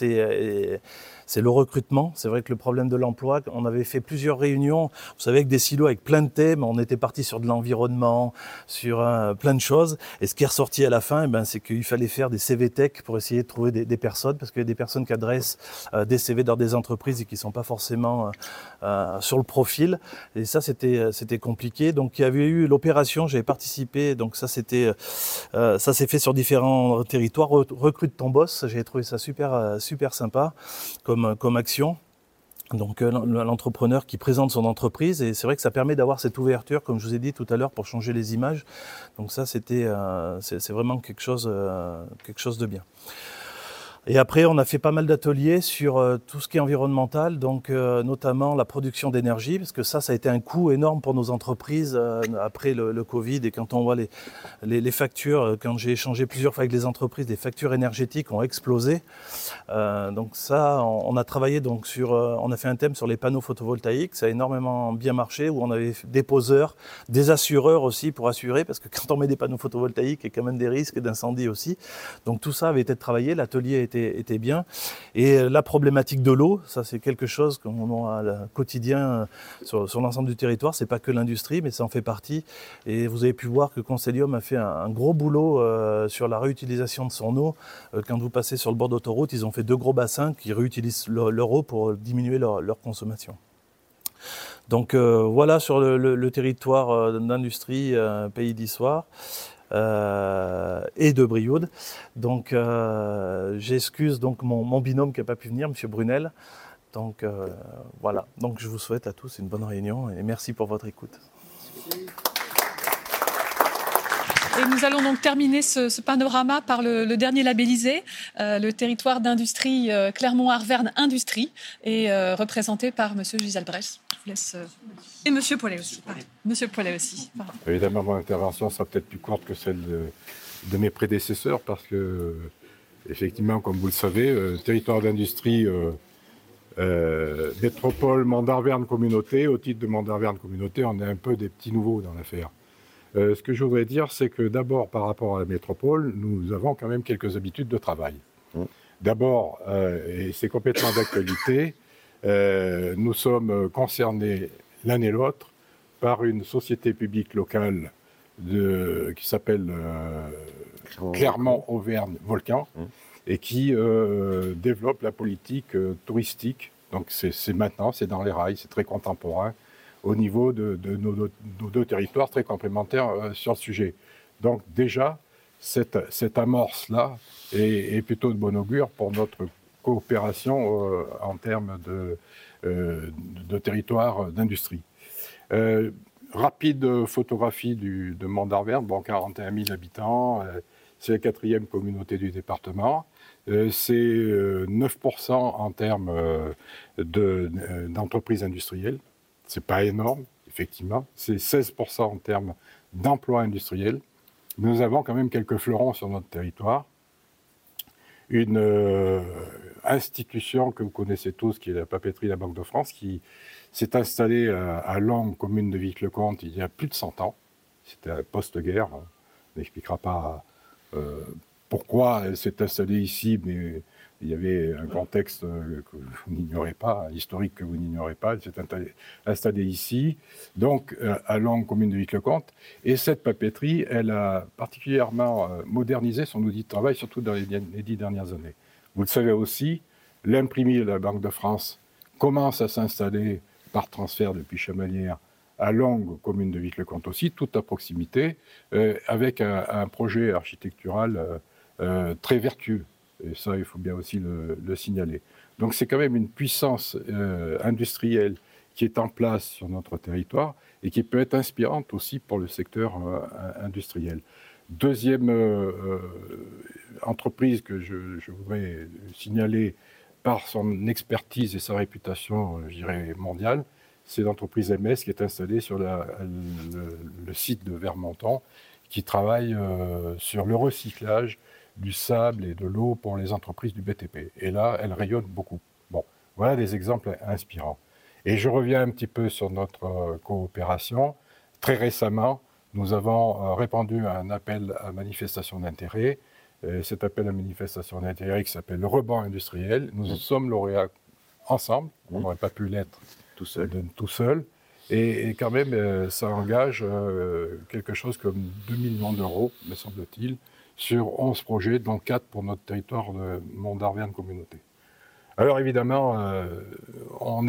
c'est le recrutement. C'est vrai que le problème de l'emploi, on avait fait plusieurs réunions, vous savez, avec des silos avec plein de thèmes. On était parti sur de l'environnement, sur plein de choses. Et ce qui est ressorti à la fin, c'est qu'il fallait faire des CV Tech pour essayer de trouver des personnes, parce qu'il y a des personnes qui adressent des CV dans des entreprises et qui ne sont pas forcément sur le profil. Et ça, c'était compliqué. Donc il y avait eu l'opération, j'avais participé. Donc ça s'est fait sur différents territoires. Recrute ton boss, j'ai trouvé ça super sympa comme action. Donc l'entrepreneur qui présente son entreprise, et c'est vrai que ça permet d'avoir cette ouverture, comme je vous ai dit tout à l'heure, pour changer les images. Donc ça, c'est vraiment quelque chose de bien. Et après, on a fait pas mal d'ateliers sur tout ce qui est environnemental, donc notamment la production d'énergie, parce que ça a été un coût énorme pour nos entreprises après le Covid. Et quand on voit les factures, quand j'ai échangé plusieurs fois avec les entreprises, les factures énergétiques ont explosé. Donc ça, on a travaillé donc on a fait un thème sur les panneaux photovoltaïques. Ça a énormément bien marché, où on avait des poseurs, des assureurs aussi pour assurer, parce que quand on met des panneaux photovoltaïques, il y a quand même des risques d'incendie aussi. Donc tout ça avait été travaillé, l'atelier était bien. Et la problématique de l'eau, ça c'est quelque chose qu'on a au quotidien sur l'ensemble du territoire. C'est pas que l'industrie, mais ça en fait partie. Et vous avez pu voir que Constellium a fait un gros boulot sur la réutilisation de son eau. Quand vous passez sur le bord d'autoroute, ils ont fait 2 gros bassins qui réutilisent leur eau pour diminuer leur consommation. Donc voilà sur le territoire d'industrie Pays d'Issoire. Et de Brioude. Donc j'excuse donc mon binôme qui n'a pas pu venir, M. Brunel. Donc voilà. Donc je vous souhaite à tous une bonne réunion et merci pour votre écoute. Et nous allons donc terminer ce panorama par le dernier labellisé, le territoire d'industrie Clermont-Arverne Industrie, et représenté par M. Gilles Albrecht. Je vous laisse. Et M. Paulet aussi. Monsieur Paulet aussi. Pardon. Évidemment, mon intervention sera peut-être plus courte que celle de mes prédécesseurs, parce que, effectivement, comme vous le savez, territoire d'industrie, métropole, Mont-d'Arverne Communauté. Au titre de Mont-d'Arverne Communauté, on est un peu des petits nouveaux dans l'affaire. Ce que je voudrais dire, c'est que d'abord, par rapport à la métropole, nous avons quand même quelques habitudes de travail. D'abord, et c'est complètement d'actualité, nous sommes concernés l'un et l'autre par une société publique locale qui s'appelle Clermont-Auvergne Volcan, et qui développe la politique touristique. Donc c'est maintenant, c'est dans les rails, c'est très contemporain au niveau de nos 2 territoires très complémentaires sur le sujet. Donc déjà, cette amorce-là est plutôt de bon augure pour notre coopération en termes de territoire d'industrie. Rapide photographie de Mont-d'Arverne, 41 000 habitants, c'est la 4e communauté du département. C'est 9% en termes d'entreprises industrielles. C'est pas énorme, effectivement. C'est 16% en termes d'emplois industriels. Nous avons quand même quelques fleurons sur notre territoire. Une institution que vous connaissez tous, qui est la papeterie de la Banque de France, qui s'est installée à Langres, commune de Vic-le-Comte, il y a plus de 100 ans. C'était post-guerre. On n'expliquera pas pourquoi elle s'est installée ici, mais il y avait un contexte que vous n'ignorez pas, historique que vous n'ignorez pas. Elle s'est installée ici, donc à Langres, commune de Vic-le-Comte. Et cette papeterie, elle a particulièrement modernisé son outil de travail, surtout dans les 10 dernières années. Vous le savez aussi, l'imprimerie de la Banque de France commence à s'installer par transfert depuis Chamalières à Langres, commune de Vic-le-Comte aussi, tout à proximité, avec un projet architectural très vertueux. Et ça, il faut bien aussi le signaler. Donc c'est quand même une puissance industrielle qui est en place sur notre territoire et qui peut être inspirante aussi pour le secteur industriel. Deuxième entreprise que je voudrais signaler par son expertise et sa réputation, je dirais, mondiale, c'est l'entreprise MS qui est installée sur le site de Vermonton qui travaille sur le recyclage du sable et de l'eau pour les entreprises du BTP. Et là, elle rayonne beaucoup. Bon, voilà des exemples inspirants. Et je reviens un petit peu sur notre coopération. Très récemment, nous avons répandu un appel à manifestation d'intérêt. Cet appel à manifestation d'intérêt qui s'appelle le rebond industriel. Nous sommes lauréats ensemble. On n'aurait pas pu l'être tout seul. Et quand même, ça engage quelque chose comme 2 millions d'euros, me semble-t-il, sur 11 projets, dont 4 pour notre territoire de Mont d'Arverne Communauté. Alors évidemment, on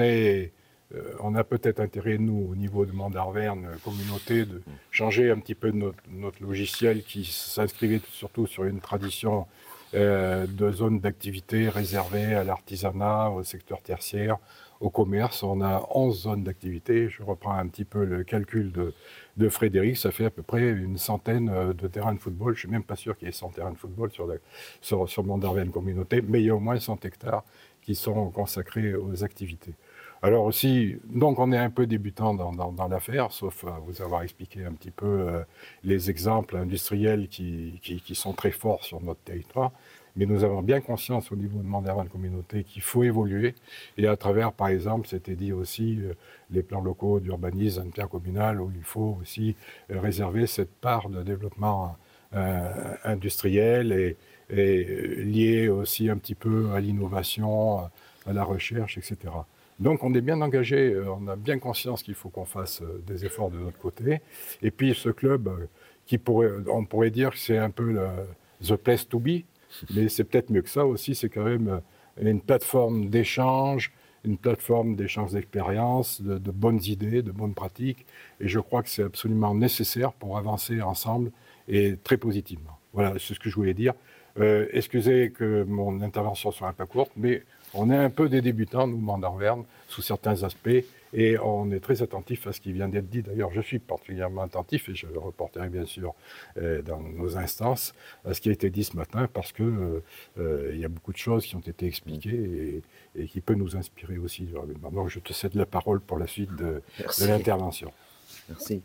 a peut-être intérêt, nous, au niveau de Mont d'Arverne Communauté, de changer un petit peu notre logiciel qui s'inscrivait surtout sur une tradition de zones d'activité réservées à l'artisanat, au secteur tertiaire, au commerce. On a 11 zones d'activité. Je reprends un petit peu le calcul de Frédéric. Ça fait à peu près une centaine de terrains de football. Je ne suis même pas sûr qu'il y ait 100 terrains de football sur Mont d'Arverne Communauté, mais il y a au moins 100 hectares qui sont consacrés aux activités. Alors aussi, donc on est un peu débutant dans l'affaire, sauf à vous avoir expliqué un petit peu les exemples industriels qui sont très forts sur notre territoire. Mais nous avons bien conscience au niveau de Mont d'Arverne Communauté qu'il faut évoluer. Et à travers, par exemple, c'était dit aussi, les plans locaux d'urbanisme intercommunal, où il faut aussi réserver cette part de développement industriel et lié aussi un petit peu à l'innovation, à la recherche, etc. Donc on est bien engagé, on a bien conscience qu'il faut qu'on fasse des efforts de notre côté. Et puis ce club, on pourrait dire que c'est un peu the place to be, mais c'est peut-être mieux que ça aussi, c'est quand même une plateforme d'échange, d'expérience, de bonnes idées, de bonnes pratiques. Et je crois que c'est absolument nécessaire pour avancer ensemble et très positivement. Voilà, c'est ce que je voulais dire. Excusez que mon intervention soit un peu courte, mais on est un peu des débutants, nous, Mont d'Arverne, sous certains aspects, et on est très attentif à ce qui vient d'être dit. D'ailleurs, je suis particulièrement attentif, et je le reporterai bien sûr dans nos instances, à ce qui a été dit ce matin, parce que il y a beaucoup de choses qui ont été expliquées et qui peuvent nous inspirer aussi. Donc, je te cède la parole pour la suite de l'intervention. Merci.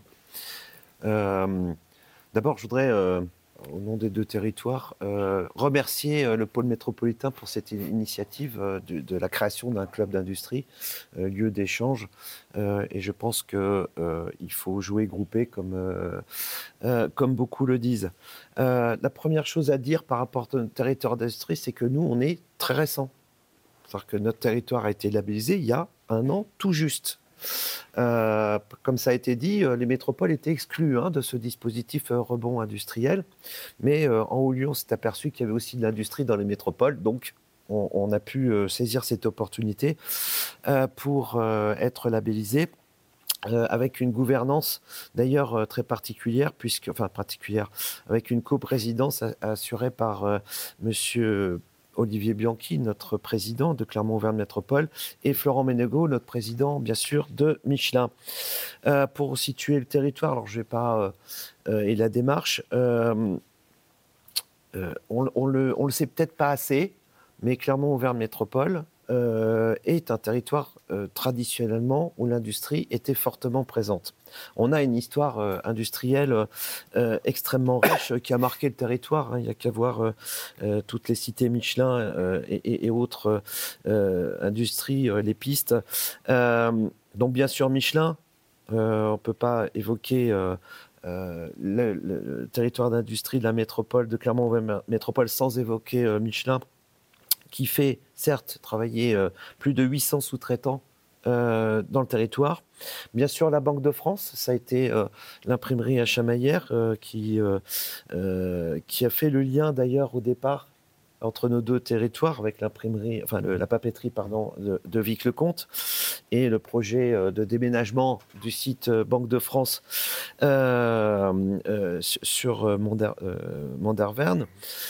D'abord, je voudrais... au nom des deux territoires, remercier le pôle métropolitain pour cette initiative de la création d'un club d'industrie, lieu d'échange. Et je pense qu'il faut jouer groupé comme beaucoup le disent. La première chose à dire par rapport à notre territoire d'industrie, c'est que nous, on est très récent. C'est-à-dire que notre territoire a été labellisé il y a 1 an tout juste. Comme ça a été dit, les métropoles étaient exclues de ce dispositif rebond industriel, mais en Haut-Lyon, on s'est aperçu qu'il y avait aussi de l'industrie dans les métropoles, donc on a pu saisir cette opportunité pour être labellisé. Avec une gouvernance d'ailleurs très particulière, avec une coprésidence assurée par monsieur Olivier Bianchi, notre président de Clermont-Auvergne Métropole, et Florent Ménégo, notre président, bien sûr, de Michelin. Pour situer le territoire, alors je ne vais pas... et la démarche, on le sait peut-être pas assez, mais Clermont-Auvergne Métropole est un territoire traditionnellement où l'industrie était fortement présente. On a une histoire industrielle extrêmement riche qui a marqué le territoire. Il n'y a qu'à voir toutes les cités Michelin et autres industries, les pistes. Donc bien sûr Michelin, on ne peut pas évoquer le territoire d'industrie de la métropole, de Clermont-Auvergne Métropole, sans évoquer Michelin, qui fait certes travailler plus de 800 sous-traitants dans le territoire. Bien sûr, la Banque de France, ça a été l'imprimerie à Chamaillères qui a fait le lien d'ailleurs au départ entre nos deux territoires avec l'imprimerie, la papeterie de Vic-le-Comte et le projet de déménagement du site Banque de France sur Mont d'Arverne.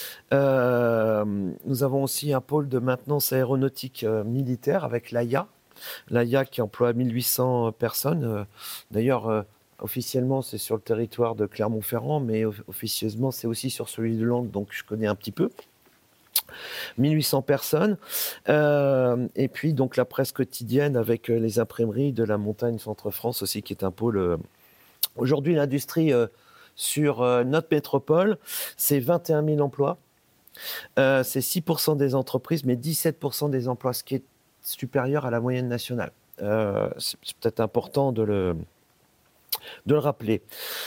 Nous avons aussi un pôle de maintenance aéronautique militaire avec l'AIA qui emploie 1800 personnes. D'ailleurs, officiellement, c'est sur le territoire de Clermont-Ferrand, mais officieusement, c'est aussi sur celui de Langres, donc je connais un petit peu. 1800 personnes. Et puis, donc, la presse quotidienne avec les imprimeries de la Montagne Centre-France aussi, qui est un pôle... Aujourd'hui, l'industrie sur notre métropole, c'est 21 000 emplois. C'est 6% des entreprises, mais 17% des emplois, ce qui est supérieur à la moyenne nationale. C'est peut-être important de le rappeler.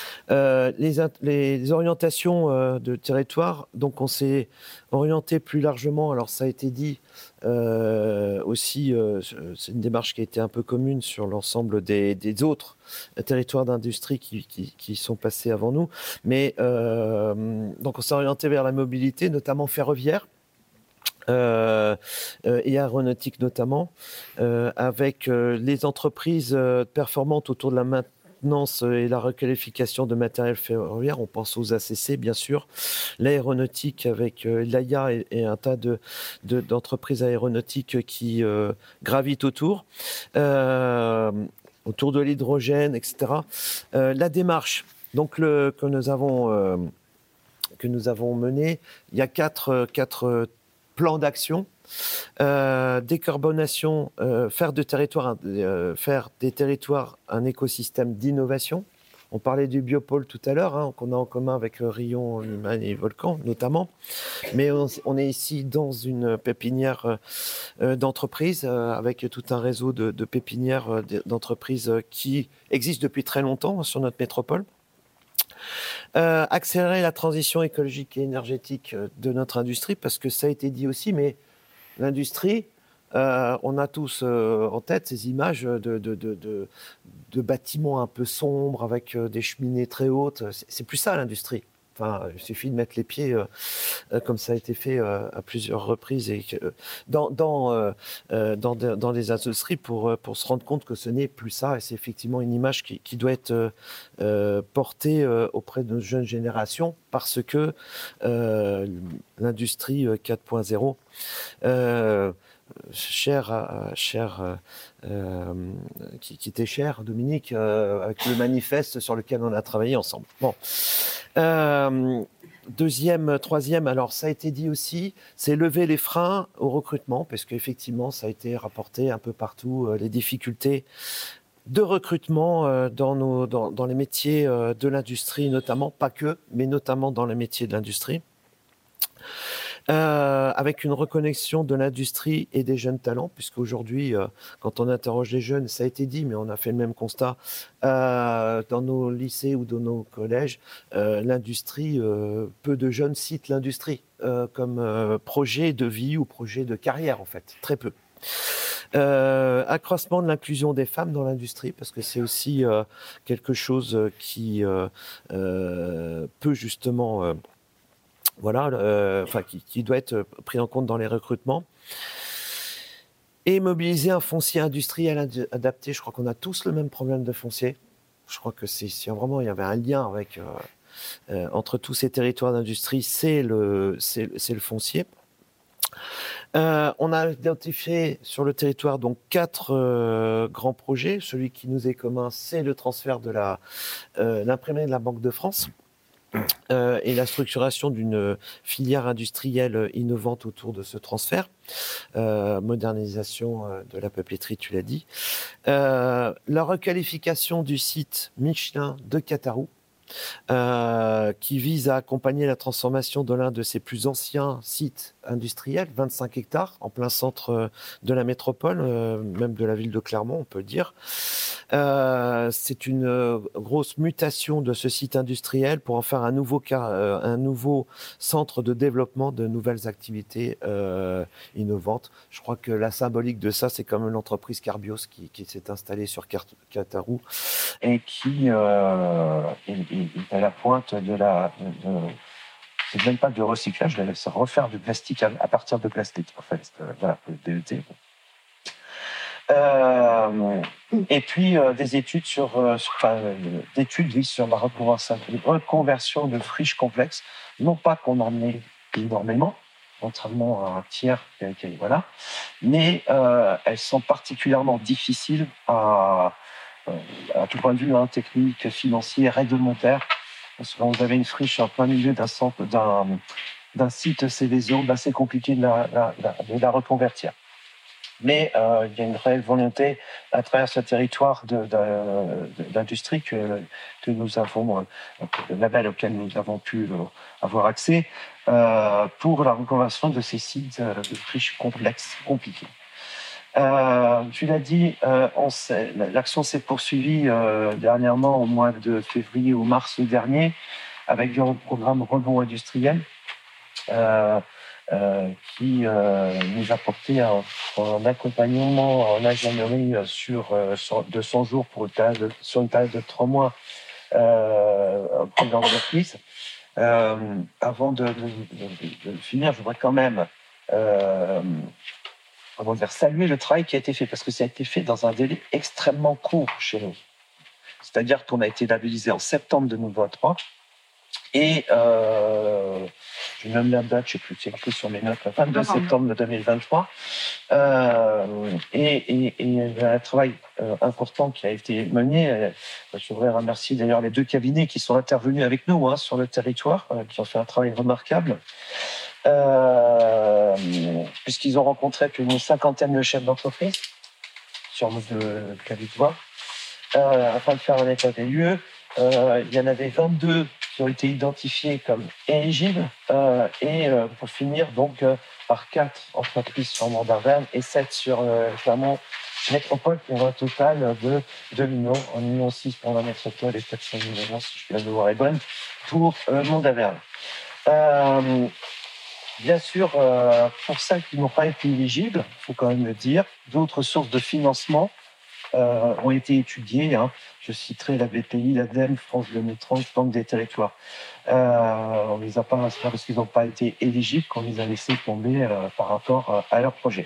Les orientations de territoire, donc on s'est orienté plus largement, alors ça a été dit aussi, c'est une démarche qui a été un peu commune sur l'ensemble des autres territoires d'industrie qui sont passés avant nous, mais donc on s'est orienté vers la mobilité, notamment ferroviaire, et aéronautique notamment, avec les entreprises performantes autour de la maintenance et la requalification de matériel ferroviaire. On pense aux ACC, bien sûr, l'aéronautique avec l'AIA et un tas d'entreprises aéronautiques qui gravitent autour de l'hydrogène, etc. La démarche donc, que nous avons menée, il y a quatre plans d'action. Décarbonation, faire des territoires un écosystème d'innovation. On parlait du biopôle tout à l'heure, qu'on a en commun avec Rion, Limagne et Volcan notamment, mais on est ici dans une pépinière d'entreprises avec tout un réseau de pépinières d'entreprises qui existent depuis très longtemps sur notre métropole. Accélérer la transition écologique et énergétique de notre industrie, parce que ça a été dit aussi, mais l'industrie, on a tous en tête ces images de bâtiments un peu sombres avec des cheminées très hautes. C'est plus ça l'industrie. Enfin, il suffit de mettre les pieds, comme ça a été fait à plusieurs reprises, et dans les industries pour se rendre compte que ce n'est plus ça. Et c'est effectivement une image qui doit être portée auprès de nos jeunes générations, parce que l'industrie 4.0, qui était cher, Dominique, avec le manifeste sur lequel on a travaillé ensemble. Bon. Troisième, alors ça a été dit aussi, c'est lever les freins au recrutement, parce qu'effectivement, ça a été rapporté un peu partout, les difficultés de recrutement dans les métiers de l'industrie, notamment, pas que, mais notamment dans les métiers de l'industrie. Avec une reconnexion de l'industrie et des jeunes talents, puisqu'aujourd'hui, quand on interroge les jeunes, ça a été dit, mais on a fait le même constat, dans nos lycées ou dans nos collèges, l'industrie, peu de jeunes citent l'industrie comme projet de vie ou projet de carrière, en fait, très peu. Accroissement de l'inclusion des femmes dans l'industrie, parce que c'est aussi quelque chose qui peut justement... qui doit être pris en compte dans les recrutements. Et mobiliser un foncier industriel adapté. Je crois qu'on a tous le même problème de foncier. Je crois que si vraiment il y avait un lien entre tous ces territoires d'industrie, c'est le foncier. On a identifié sur le territoire donc 4 grands projets. Celui qui nous est commun, c'est le transfert de l'imprimerie de la Banque de France. Et la structuration d'une filière industrielle innovante autour de ce transfert, modernisation de la papeterie, tu l'as dit, la requalification du site Michelin de Catarou, qui vise à accompagner la transformation de l'un de ses plus anciens sites industriels, 25 hectares, en plein centre de la métropole, même de la ville de Clermont, on peut le dire. C'est une grosse mutation de ce site industriel pour en faire un nouveau centre de développement de nouvelles activités innovantes. Je crois que la symbolique de ça, c'est comme l'entreprise Carbios qui s'est installée sur Catarou et qui est à la pointe c'est même pas de recyclage, c'est refaire du plastique à partir de plastique, en fait. Voilà, le DET. Et puis des études sur la reconversion de friches complexes, non pas qu'on en ait énormément, contrairement à un tiers, voilà, mais elles sont particulièrement difficiles à tout point de vue technique, financier, réglementaire. Parce que quand vous avez une friche en plein milieu d'un site Céveso, c'est compliqué de la reconvertir. Mais il y a une réelle volonté à travers ce territoire d'industrie que nous avons, le label auquel nous avons pu avoir accès, pour la reconversion de ces sites de friches complexes, compliqués. Tu l'as dit, l'action s'est poursuivie dernièrement au mois de février ou mars dernier avec le programme Rebond industriel qui nous a porté un accompagnement en ingénierie de 100 jours sur une période de 3 mois auprès de l'entreprise. Avant de finir, je voudrais quand même saluer le travail qui a été fait, parce que ça a été fait dans un délai extrêmement court chez nous. C'est-à-dire qu'on a été labellisé en septembre 2023 et j'ai même la date, je ne sais plus, c'est écrit sur mes notes, 22 septembre 2023. Et il y a un travail important qui a été mené. Je voudrais remercier d'ailleurs les 2 cabinets qui sont intervenus avec nous sur le territoire, qui ont fait un travail remarquable. Puisqu'ils ont rencontré plus d'une 50aine de chefs d'entreprise sur le territoire, afin de faire un état des lieux. Il y en avait 22 qui ont été identifiés comme éligibles, et pour finir donc par 4 entreprises sur Mont-d'Arverne et 7 sur Clermont Métropole, pour un total de 2 millions, 1,6 million pour la métropole et 400 000 si je la mémoire est bonne, pour Mont-d'Arverne. Bien sûr, pour celles qui n'ont pas été éligibles, il faut quand même le dire, d'autres sources de financement ont été étudiées. Je citerai la BPI, l'ADEME, France Bleu Métrange, Banque des Territoires. On les a pas, c'est pas parce qu'ils n'ont pas été éligibles qu'on les a laissés tomber par rapport à leur projet.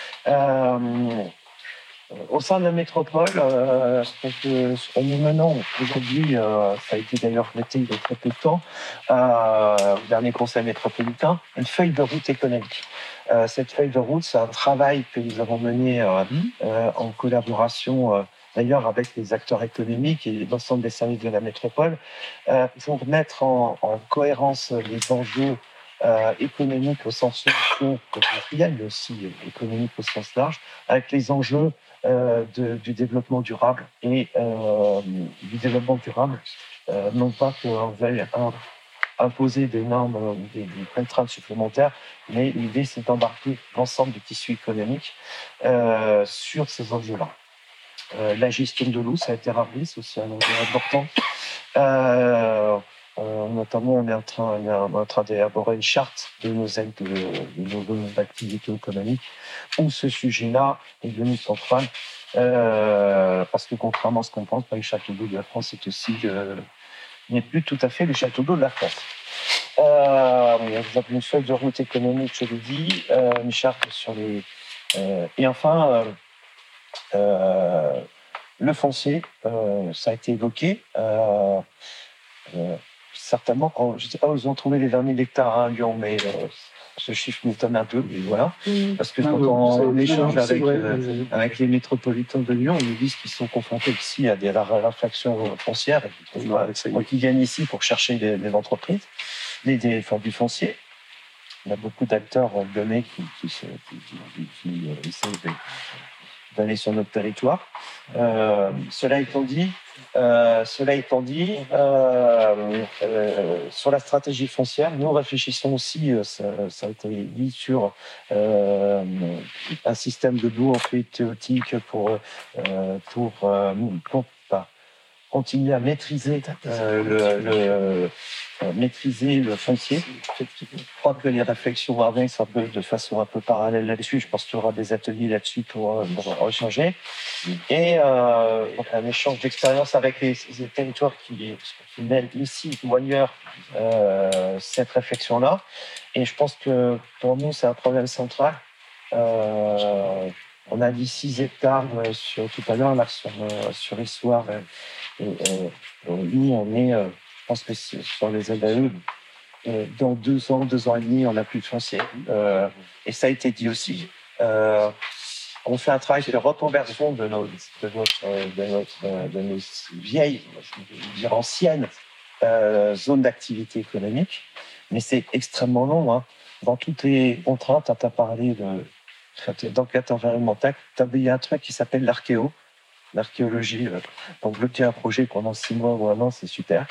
Au sein de la métropole, nous menons aujourd'hui, ça a été d'ailleurs voté il y a très peu de temps, au dernier conseil métropolitain, une feuille de route économique. Cette feuille de route, c'est un travail que nous avons mené en collaboration d'ailleurs avec les acteurs économiques et l'ensemble des services de la métropole, pour mettre en cohérence les enjeux économiques au sens industriel, mais aussi économique au sens large, avec les enjeux du développement durable et du développement durable, non pas qu'on veuille imposer des normes, des contraintes supplémentaires, mais l'idée c'est d'embarquer l'ensemble du tissu économique sur ces enjeux-là. La gestion de l'eau, ça a été rappelé, c'est aussi un enjeu important. Notamment, on est en train d'élaborer une charte de nos aides, de nos activités économiques, où ce sujet-là est devenu central, parce que contrairement à ce qu'on pense, le château d'eau de la France est aussi, n'est plus tout à fait le château d'eau de la France. Vous avez une feuille de route économique, je l'ai dit, une charte sur les... et enfin, le foncier, ça a été évoqué. Certainement, je ne sais pas où ils ont trouvé les 20 000 hectares à Lyon, mais ce chiffre m'étonne un peu, mais voilà. Parce que quand on échange avec les métropolitains de Lyon, ils nous disent qu'ils sont confrontés ici à des réflexions foncières, qui viennent ici pour chercher des entreprises, du foncier. Il y a beaucoup d'acteurs lyonnais qui essaient d'aller sur notre territoire. Cela étant dit, sur la stratégie foncière, nous réfléchissons aussi, ça a été dit, sur un système de baux emphytéotique pour continuer à maîtriser le foncier. Je crois que les réflexions vont arriver de façon un peu parallèle là-dessus. Je pense qu'il y aura des ateliers là-dessus pour échanger. Et un échange d'expérience avec les territoires qui mènent ici ou ailleurs cette réflexion-là. Et je pense que pour nous, c'est un problème central. On a dit 6 hectares tout à l'heure là, sur Issoire. Nous, on est, je pense que sur les ADAE, dans 2 ans et demi, on n'a plus de foncier. Et ça a été dit aussi. On fait un travail de reconversion de nos vieilles, je veux dire anciennes zones d'activité économique. Mais c'est extrêmement long. Dans toutes les contraintes, tu as parlé d'enquête environnementale. Il y a un truc qui s'appelle l'archéologie. Donc, bloquer un projet pendant 6 mois ou 1 an, c'est super.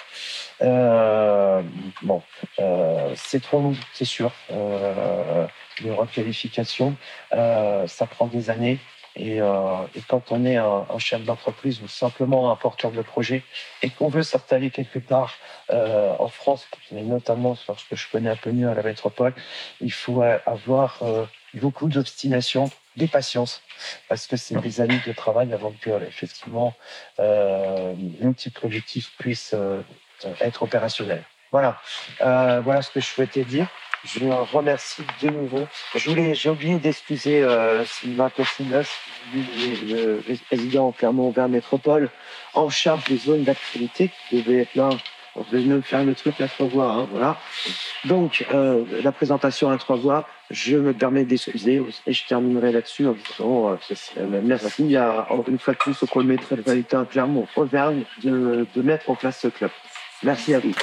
C'est trop long, c'est sûr. Les requalifications, ça prend des années. Et quand on est un chef d'entreprise ou simplement un porteur de projet et qu'on veut s'installer quelque part en France, mais notamment parce que je connais un peu mieux à la métropole, il faut avoir beaucoup d'obstination, de patience, parce que c'est des années de travail avant que effectivement l'outil productif puisse être opérationnel. Voilà ce que je souhaitais dire. Je remercie de nouveau. J'ai oublié d'excuser Sylvain Cossinos, le vice-président Clermont-Auvergne Métropole, en charge des zones d'activité, qui devait être là. On devait même faire le truc à 3 voix. Hein, voilà. Donc, la présentation à 3 voix, je me permets d'excuser et je terminerai là-dessus en disant merci une fois de plus au pôle métropolitain Clermont-Auvergne de mettre en place ce club. Merci à vous.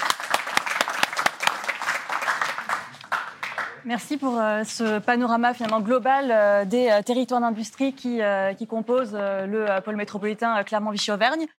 Merci pour ce panorama finalement global des territoires d'industrie qui composent le pôle métropolitain Clermont-Vichy-Auvergne.